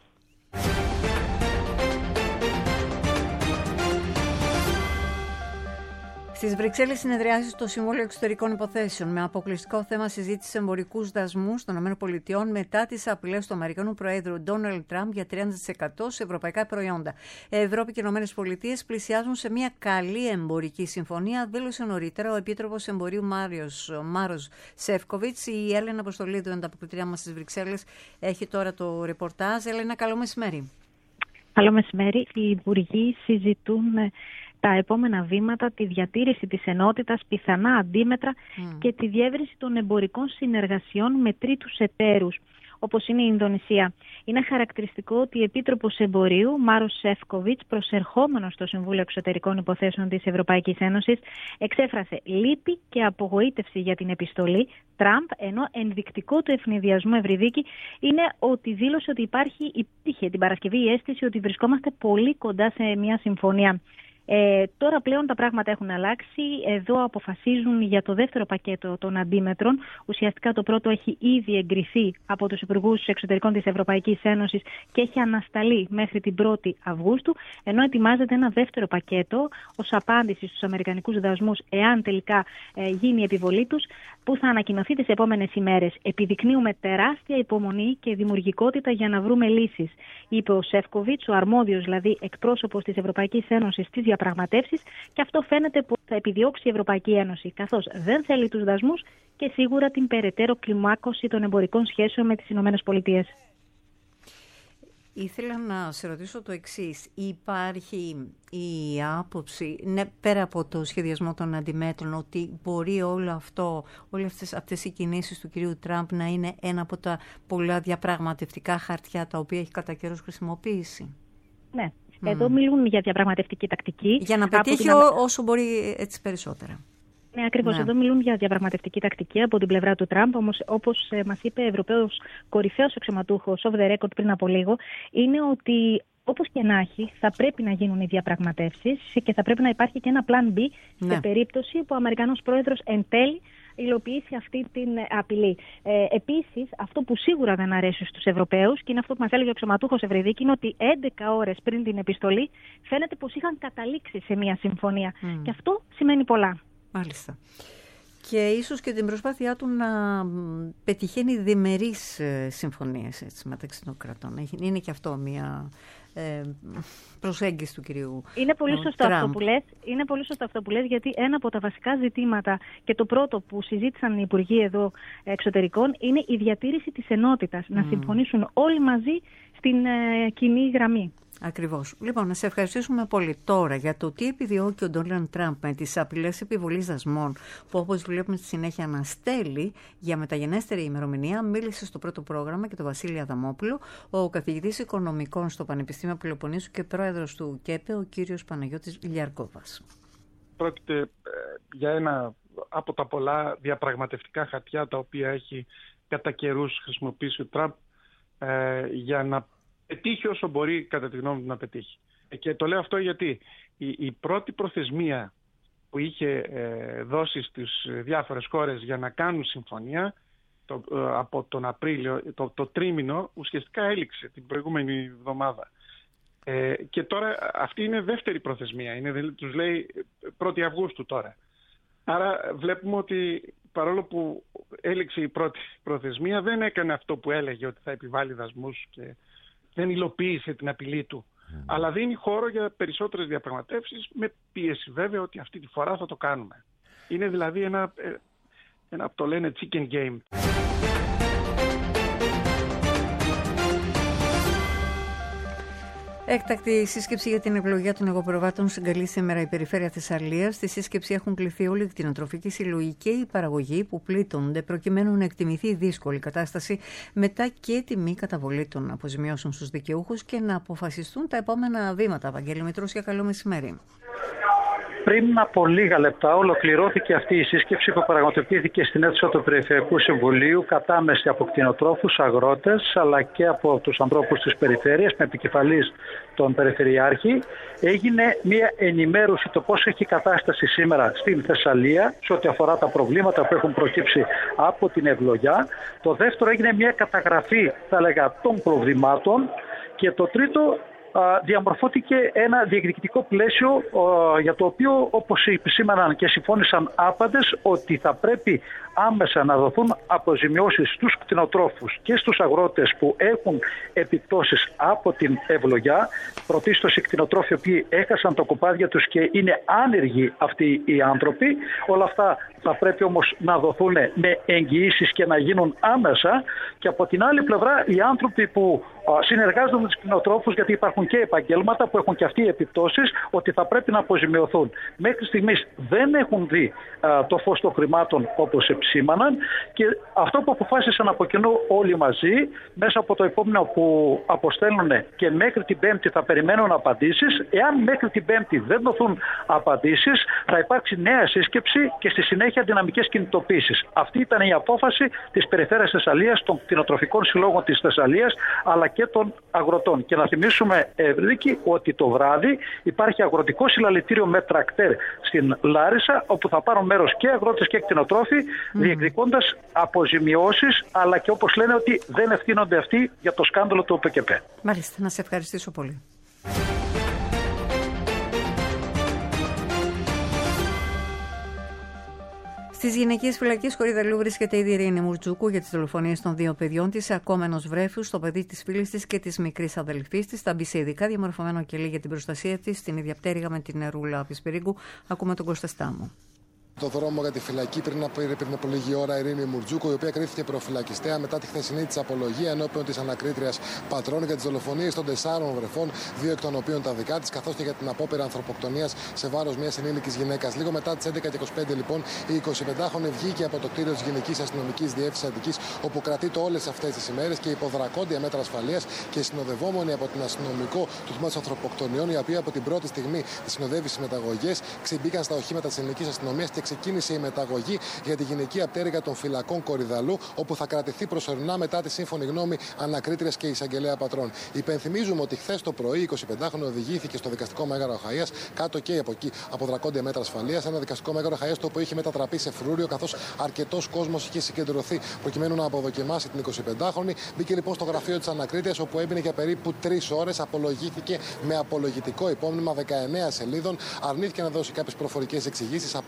Στις Βρυξέλλες συνεδριάζει στο Συμβούλιο Εξωτερικών Υποθέσεων με αποκλειστικό θέμα συζήτηση εμπορικούς δασμούς των ΗΠΑ μετά τις απειλές του Αμερικανού Προέδρου Ντόναλντ Τραμπ για τριάντα τοις εκατό σε ευρωπαϊκά προϊόντα. Ευρώπη και ΗΠΑ πλησιάζουν σε μια καλή εμπορική συμφωνία, δήλωσε νωρίτερα ο Επίτροπος Εμπορίου Μάριος, Μάρος Σεύκοβιτς. Η Έλενα Αποστολίδου, ανταποκριτριά μας στις Βρυξέλλες, έχει τώρα το ρεπορτάζ. Έλενα, καλό μεσημέρι. Καλό μεσημέρι. Οι υπουργοί συζητούν τα επόμενα βήματα, τη διατήρηση της ενότητας, πιθανά αντίμετρα mm. και τη διεύρυνση των εμπορικών συνεργασιών με τρίτους εταίρους, όπως είναι η Ινδονησία. Είναι χαρακτηριστικό ότι η Επίτροπος Εμπορίου, Μάρος Σεύκοβιτς, προσερχόμενος στο Συμβούλιο Εξωτερικών Υποθέσεων της Ευρωπαϊκής Ένωσης, εξέφρασε λύπη και απογοήτευση για την επιστολή Τραμπ, ενώ ενδεικτικό του ευνηδιασμού, Ευρυδίκη, είναι ότι δήλωσε ότι υπάρχει, υπήρχε την Παρασκευή η αίσθηση ότι βρισκόμαστε πολύ κοντά σε μια συμφωνία. Ε, τώρα πλέον τα πράγματα έχουν αλλάξει. Εδώ αποφασίζουν για το δεύτερο πακέτο των αντίμετρων. Ουσιαστικά το πρώτο έχει ήδη εγκριθεί από τους Υπουργούς Εξωτερικών της Ευρωπαϊκής Ένωσης και έχει ανασταλεί μέχρι την πρώτη Αυγούστου, ενώ ετοιμάζεται ένα δεύτερο πακέτο ως απάντηση στους αμερικανικούς δασμούς, εάν τελικά ε, γίνει η επιβολή τους, που θα ανακοινωθεί τις επόμενες ημέρες. Επιδεικνύουμε τεράστια υπομονή και δημιουργικότητα για να βρούμε λύσεις, είπε ο Σεύκοβιτς, ο αρμόδιος δηλαδή εκπρόσωπος της Ευρωπαϊκής Ένωσης στις διαπραγματεύσεις, και αυτό φαίνεται που θα επιδιώξει η Ευρωπαϊκή Ένωση, καθώς δεν θέλει τους δασμούς και σίγουρα την περαιτέρω κλιμάκωση των εμπορικών σχέσεων με τις Ηνωμένες Πολιτείες. Ήθελα να σε ρωτήσω το εξής. Υπάρχει η άποψη, ναι, πέρα από το σχεδιασμό των αντιμέτρων, ότι μπορεί όλο αυτό, όλες αυτές, αυτές οι κινήσεις του κυρίου Τραμπ να είναι ένα από τα πολλά διαπραγματευτικά χαρτιά τα οποία έχει κατά καιρός χρησιμοποιήσει? Ναι. Mm. Εδώ μιλούν για διαπραγματευτική τακτική. Για να πετύχει την... όσο μπορεί έτσι περισσότερα. Ναι, ακριβώς. Ναι. Εδώ μιλούν για διαπραγματευτική τακτική από την πλευρά του Τραμπ. Όμως, όπως μας είπε Ευρωπαίος κορυφαίος αξιωματούχος off the record πριν από λίγο, είναι ότι όπως και να έχει, θα πρέπει να γίνουν οι διαπραγματεύσεις και θα πρέπει να υπάρχει και ένα plan B, ναι, σε περίπτωση που ο Αμερικανός Πρόεδρος εν τέλει υλοποιήσει αυτή την απειλή. Ε, επίσης, αυτό που σίγουρα δεν αρέσει στους Ευρωπαίους, και είναι αυτό που μας έλεγε ο αξιωματούχος Ευρυδίκη, είναι ότι έντεκα ώρες πριν την επιστολή φαίνεται πως είχαν καταλήξει σε μια συμφωνία. Mm. Και αυτό σημαίνει πολλά. Μάλιστα. Και ίσως και την προσπάθειά του να πετυχαίνει διμερείς συμφωνίες έτσι, μεταξύ των κρατών. Είναι και αυτό μια ε, προσέγγιση του κυρίου Είναι πολύ σωστό Τραμπ. αυτό που λες. Είναι πολύ σωστό αυτό που λες, γιατί ένα από τα βασικά ζητήματα και το πρώτο που συζήτησαν οι Υπουργοί εδώ εξωτερικών είναι η διατήρηση της ενότητας. Mm. Να συμφωνήσουν όλοι μαζί στην ε, κοινή γραμμή. Ακριβώς. Λοιπόν, να σε ευχαριστήσουμε πολύ τώρα για το τι επιδιώκει ο Ντόναλντ Τραμπ με τις απειλές επιβολής δασμών, που όπως βλέπουμε στη συνέχεια αναστέλει για μεταγενέστερη ημερομηνία. Μίλησε στο πρώτο πρόγραμμα και τον Βασίλη Αδαμόπουλο, ο καθηγητής οικονομικών στο Πανεπιστήμιο Πελοποννήσου και πρόεδρος του ΚΕΠΕ, ο κύριος Παναγιώτης Λιαρκόβας. Πρόκειται ε, για ένα από τα πολλά διαπραγματευτικά χαρτιά τα οποία έχει κατά καιρούς χρησιμοποιήσει ο Τραμπ ε, για να πετύχει όσο μπορεί κατά τη γνώμη του να πετύχει. Και το λέω αυτό γιατί η, η πρώτη προθεσμία που είχε ε, δώσει στις διάφορες χώρες για να κάνουν συμφωνία το, ε, από τον Απρίλιο, το, το τρίμηνο ουσιαστικά έληξε την προηγούμενη εβδομάδα. Ε, και τώρα αυτή είναι δεύτερη προθεσμία, είναι, τους λέει πρώτη Αυγούστου τώρα. Άρα βλέπουμε ότι παρόλο που έληξε η πρώτη προθεσμία δεν έκανε αυτό που έλεγε ότι θα επιβάλλει δασμούς και δεν υλοποίησε την απειλή του, mm. αλλά δίνει χώρο για περισσότερες διαπραγματεύσεις με πίεση βέβαια ότι αυτή τη φορά θα το κάνουμε. Είναι δηλαδή ένα, ένα το λένε chicken game. Έκτακτη σύσκεψη για την ευλογία των εγωπροβάτων συγκαλεί σήμερα η περιφέρεια Θεσσαλίας. Στη σύσκεψη έχουν κληθεί όλοι οι κτηνοτροφικοί σύλλογοι και οι παραγωγοί που πλήττονται, προκειμένου να εκτιμηθεί η δύσκολη κατάσταση μετά και τη μη καταβολή των αποζημιώσεων στους δικαιούχους και να αποφασιστούν τα επόμενα βήματα. Βαγγέλη Μητρόσια, καλό μεσημέρι. Πριν από λίγα λεπτά ολοκληρώθηκε αυτή η σύσκεψη που πραγματοποιήθηκε στην αίθουσα του Περιφερειακού Συμβουλίου, κατάμεση από κτηνοτρόφους, αγρότες αλλά και από τους ανθρώπους της περιφέρειας με επικεφαλής τον Περιφερειάρχη. Έγινε μια ενημέρωση το πώς έχει κατάσταση σήμερα στην Θεσσαλία σε ό,τι αφορά τα προβλήματα που έχουν προκύψει από την ευλογιά. Το δεύτερο έγινε μια καταγραφή, θα λέγα, των προβλημάτων και το τρίτο διαμορφώθηκε ένα διεκδικητικό πλαίσιο για το οποίο, όπως επισήμαναν και συμφώνησαν άπαντες, ότι θα πρέπει άμεσα να δοθούν αποζημιώσεις στους κτηνοτρόφους και στους αγρότες που έχουν επιπτώσεις από την ευλογιά. Πρωτίστως οι κτηνοτρόφοι οι οποίοι έχασαν τα κοπάδια τους και είναι άνεργοι αυτοί οι άνθρωποι. Όλα αυτά θα πρέπει όμως να δοθούν με εγγυήσεις και να γίνουν άμεσα. Και από την άλλη πλευρά οι άνθρωποι που συνεργάζονται με τους κτηνοτρόφους, γιατί υπάρχουν και επαγγέλματα που έχουν και αυτοί οι επιπτώσεις, ότι θα πρέπει να αποζημιωθούν. Μέχρι στιγμής δεν έχουν δει α, το φως των χρημάτων όπως επισήμαναν, και αυτό που αποφάσισαν από κοινού όλοι μαζί μέσα από το επόμενο που αποστέλνουν και μέχρι την Πέμπτη θα περιμένουν απαντήσεις. Εάν μέχρι την Πέμπτη δεν δοθούν απαντήσεις, θα υπάρξει νέα σύσκεψη και στη συνέχεια δυναμικές κινητοποίησεις. Αυτή ήταν η απόφαση της Περιφέρειας Θεσσαλίας, των κτηνοτροφικών συλλόγων της Θεσσαλίας αλλά και των αγροτών. Και να θυμίσουμε, Ευρύκη, ότι το βράδυ υπάρχει αγροτικό συλλαλητήριο με τρακτέρ στην Λάρισα, όπου θα πάρουν μέρος και αγρότες και κτηνοτρόφοι, mm. διεκδικώντας αποζημιώσεις, αλλά και όπως λένε ότι δεν ευθύνονται αυτοί για το σκάνδαλο του ΟΠΕΚΕΠ. Μάλιστα, να σε ευχαριστήσω πολύ. Στις γυναικείες φυλακές Κορυδαλού βρίσκεται η Ειρήνη Μουρτζούκου για τις δολοφονίες των δύο παιδιών της, ακόμα ενός βρέφους, το παιδί της φίλης της και της μικρής αδελφής της. Θα μπει σε ειδικά διαμορφωμένο κελί για την προστασία της στην ίδια πτέρυγα με την Ρούλα Πισπυρίγκου. Ακούμε τον Κώστα Στάμο. Το δρόμο για τη φυλακή πριν από, πριν από λίγη ώρα η Ειρήνη Μουρτζούκου, η οποία κρίθηκε προφυλακιστέα μετά τη χθεσινή της απολογία ενώπιον της ανακρίτριας πατρών για τις δολοφονίες των τεσσάρων βρεφών, δύο εκ των οποίων τα δικά της, καθώς και για την απόπειρα ανθρωποκτονίας σε βάρος μιας ενήλικης γυναίκας. Λίγο μετά τις έντεκα και είκοσι πέντε λοιπόν, η εικοσιπεντάχρονη βγήκε από το κτίριο της Γενικής Αστυνομικής Διεύθυνσης Αττικής, όπου κρατείται όλες αυτές τις ημέρες και υπό δρακόντια μέτρα ασφαλείας και συνοδευόμενη από την αστυνομικό του τμήματος ανθρωποκτονιών, η οποία από την πρώτη στιγμή τη συνοδεύει στις μεταγωγές, ξεμπήκαν στα οχήματα της Ελληνικής Αστυνομίας και ξεκίνησε η μεταγωγή για τη γυναικεία πτέρυγα των φυλακών Κορυδαλού, όπου θα κρατηθεί προσωρινά μετά τη σύμφωνη γνώμη ανακρίτριας και εισαγγελέα πατρών. Υπενθυμίζουμε ότι χθες το πρωί η εικοσιπεντάχρονη οδηγήθηκε στο δικαστικό μέγαρο Αχαΐας, κάτω και από εκεί από δρακόντια μέτρα ασφαλείας. Ένα δικαστικό μέγαρο Αχαΐας το οποίο είχε μετατραπεί σε φρούριο, καθώς αρκετός κόσμος είχε συγκεντρωθεί προκειμένου να αποδοκιμάσει την εικοσιπεντάχρονη. Μπήκε λοιπόν στο γραφείο της ανακρίτριας, όπου έμεινε για περίπου τρεις ώρες. Απολογήθηκε με απολογητικό υπόμνημα δεκαεννέα σελίδων. Αρνήθηκε να δώσει κάποιες προφορικές εξηγήσεις. Απάντησε μόνο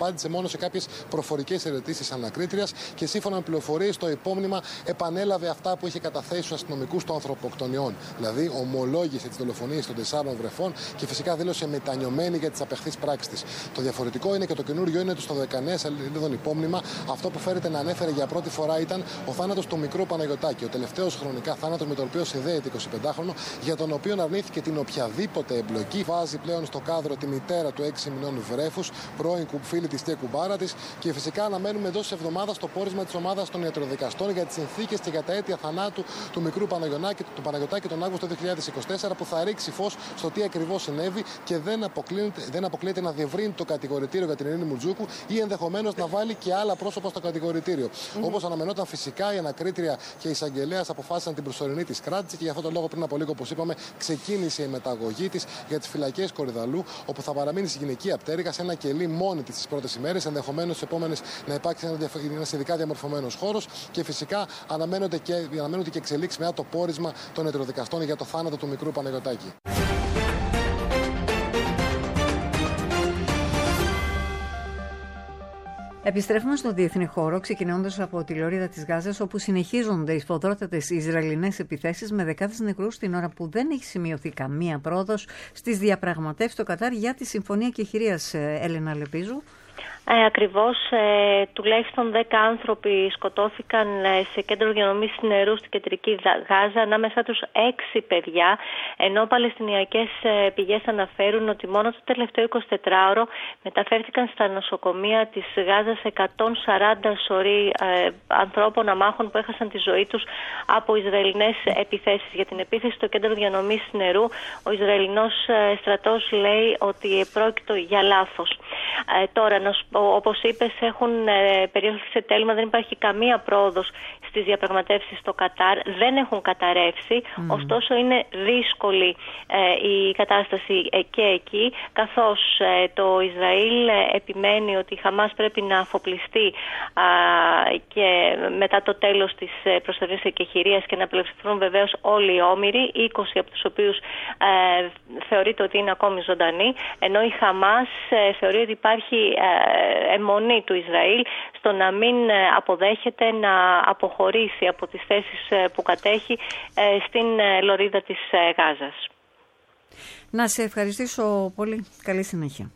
πάνω σε κάποιες προφορικές ερωτήσεις ανακρίτριας και σύμφωνα με πληροφορίες το υπόμνημα επανέλαβε αυτά που είχε καταθέσει στους αστυνομικούς των ανθρωποκτονιών. Δηλαδή, ομολόγησε τις δολοφονίες των τεσσάρων βρεφών και φυσικά δήλωσε μετανιωμένη για τις απεχθείς πράξεις της. Το διαφορετικό είναι και το καινούριο είναι ότι στο δεκαεννέα σελίδων υπόμνημα αυτό που φέρεται να ανέφερε για πρώτη φορά ήταν ο θάνατος του μικρού Παναγιωτάκη. Ο τελευταίος χρονικά θάνατος με τον οποίο συνδέεται εικοσιπεντάχρονο, για τον οποίο αρνήθηκε την οποιαδήποτε εμπλοκή. Βάζει πλέον στο κάδρο τη μητέρα του έξι μηνών βρέφους, πρώην φίλη της και κουμπάρα της. Και φυσικά αναμένουμε εντός της εβδομάδας το πόρισμα της ομάδας των ιατροδικαστών για τις συνθήκες και για τα αίτια θανάτου του μικρού Παναγιωτάκη, του Παναγιωτάκη τον Αύγουστο δύο χιλιάδες είκοσι τέσσερα, που θα ρίξει φως στο τι ακριβώς συνέβη και δεν αποκλείεται, δεν αποκλείεται να διευρύνει το κατηγορητήριο για την Ειρήνη Μουρτζούκου ή ενδεχομένως να βάλει και άλλα πρόσωπα στο κατηγορητήριο. Mm-hmm. Όπως αναμενόταν, φυσικά η ανακρίτρια και η εισαγγελέας αποφάσισαν την προσωρινή της κράτηση και για αυτόν τον λόγο πριν από λίγο, όπως είπαμε, ξεκίνησε η μεταγωγή της για τις φυλακές Κορυδαλού, όπου θα παραμείνει στη γυναικεία πτέρυγα σε ένα κελί μόνη της τις πρώτες ημέρες, ενδεχομένως στις επόμενες να υπάρξει ένα ένας ειδικά διαμορφωμένος χώρος και φυσικά αναμένονται και, αναμένονται και εξελίξεις μετά το πόρισμα των ιατροδικαστών για το θάνατο του μικρού Παναγιωτάκη. Επιστρέφουμε στο διεθνή χώρο, ξεκινώντας από τη λωρίδα της Γάζας, όπου συνεχίζονται οι σφοδρότατες Ισραηλινές επιθέσεις με δεκάδες νεκρούς, την ώρα που δεν έχει σημειωθεί καμία πρόοδος στις διαπραγματεύσεις στο Κατάρ για τη Συμφωνία Κεχηρίας. Έλενα Λεπίζου. Ε, ακριβώς, ε, τουλάχιστον δέκα άνθρωποι σκοτώθηκαν ε, σε κέντρο διανομής νερού στην κεντρική Γάζα, ανάμεσά τους έξι παιδιά, ενώ παλαιστινιακές ε, πηγές αναφέρουν ότι μόνο το τελευταίο εικοσιτετράωρο μεταφέρθηκαν στα νοσοκομεία της Γάζας εκατόν σαράντα σωροί ε, ανθρώπων αμάχων που έχασαν τη ζωή τους από Ισραηλινές επιθέσεις. Για την επίθεση στο κέντρο διανομής νερού, ο Ισραηλινός ε, στρατός λέει ότι πρόκειτο για λάθος. Ε, τώρα, όπως είπες, έχουν ε, περιέλθει σε τέλμα, δεν υπάρχει καμία πρόοδος στις διαπραγματεύσεις στο Κατάρ, δεν έχουν καταρρεύσει, mm. ωστόσο είναι δύσκολη ε, η κατάσταση ε, και εκεί, καθώς ε, το Ισραήλ ε, επιμένει ότι η Χαμάς πρέπει να αφοπλιστεί α, και μετά το τέλος της ε, προσωρινής εκεχηρίας και να απελευθερωθούν βεβαίως όλοι οι όμηροι, είκοσι από τους οποίους ε, θεωρείται ότι είναι ακόμη ζωντανοί, ενώ η Χαμάς ε, θεωρεί ότι υπάρχει ε, αιμονή του Ισραήλ στο να μην αποδέχεται να αποχωρήσει από τις θέσεις που κατέχει στην λωρίδα της Γάζας. Να σε ευχαριστήσω πολύ. Καλή συνέχεια.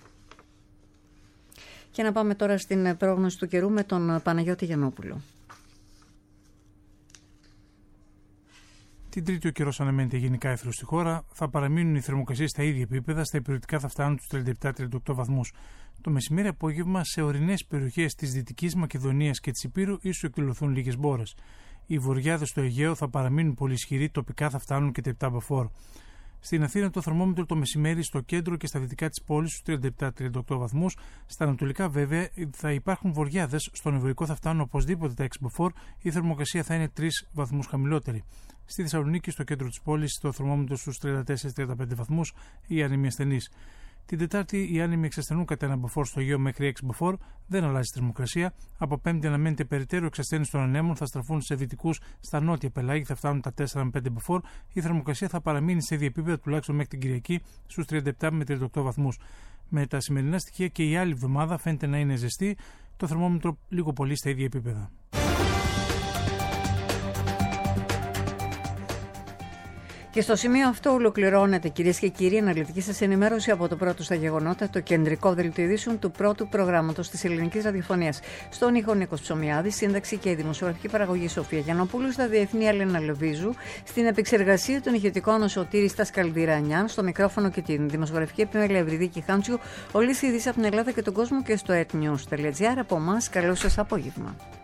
Και να πάμε τώρα στην πρόγνωση του καιρού με τον Παναγιώτη Γιαννόπουλο. Την Τρίτη ο καιρός αναμένεται γενικά εύθραιος στη χώρα. Θα παραμείνουν οι θερμοκρασίες στα ίδια επίπεδα, στα υπηρετικά θα φτάνουν τους τριάντα επτά με τριάντα οκτώ βαθμούς. Το μεσημέρι απόγευμα σε ορεινές περιοχές της Δυτικής Μακεδονίας και της Υπήρου ίσως εκδηλωθούν λίγες μπόρες. Οι βοριάδες στο Αιγαίο θα παραμείνουν πολύ ισχυροί, τοπικά θα φτάνουν και τα επτά μποφόρ. Στην Αθήνα το θερμόμετρο το μεσημέρι στο κέντρο και στα δυτικά της πόλης στους τριάντα επτά με τριάντα οκτώ βαθμούς. Στα ανατολικά βέβαια θα υπάρχουν βοριάδες, στον Ευρωϊκό θα φτάνουν οπωσδήποτε τα έξι μποφόρ, η θερμοκρασία θα είναι τρεις βαθμούς χαμηλότερη. Στη Θεσσαλονίκη, στο κέντρο της πόλης, το θερμόμετρο στους τριάντα τέσσερα με τριάντα πέντε βαθμούς, οι άνεμοι ασθενείς. Την Τετάρτη οι άνεμοι εξασθενούν κατά ένα μποφόρ στο Αιγαίο μέχρι έξι μποφόρ, δεν αλλάζει η θερμοκρασία. Από Πέμπτη αναμένεται περαιτέρω εξασθένηση των ανέμων, θα στραφούν σε δυτικούς, στα νότια πελάγη, θα φτάνουν τα τέσσερα με πέντε μποφόρ. Η θερμοκρασία θα παραμείνει σε ίδια επίπεδα τουλάχιστον μέχρι την Κυριακή στους τριάντα επτά με τριάντα οκτώ βαθμούς. Με τα σημερινά στοιχεία και η άλλη εβδομάδα φαίνεται να είναι ζεστή, το θερμόμετρο λίγο πολύ στα ίδια επίπεδα. Και στο σημείο αυτό ολοκληρώνεται, κυρίες και κύριοι, αναλυτική σας ενημέρωση από το πρώτο στα γεγονότα, το κεντρικό δελτίο ειδήσεων του πρώτου προγράμματος της ελληνικής ραδιοφωνίας. Στον ήχο Νίκος Ψωμιάδης, σύνταξη και δημοσιογραφική παραγωγή Σοφία Γιαννοπούλου, στα διεθνή Έλενα Λεβίζου, στην επεξεργασία των ηχητικών ο Σωτήρης Τασκαλδηρανιάν, στο μικρόφωνο και την δημοσιογραφική επιμέλεια Ευρυδίκη Χάντσιου, όλες οι ειδήσεις από την Ελλάδα και τον κόσμο και στο etnews τελεία gr. Από εμάς, καλό σας απόγευμα.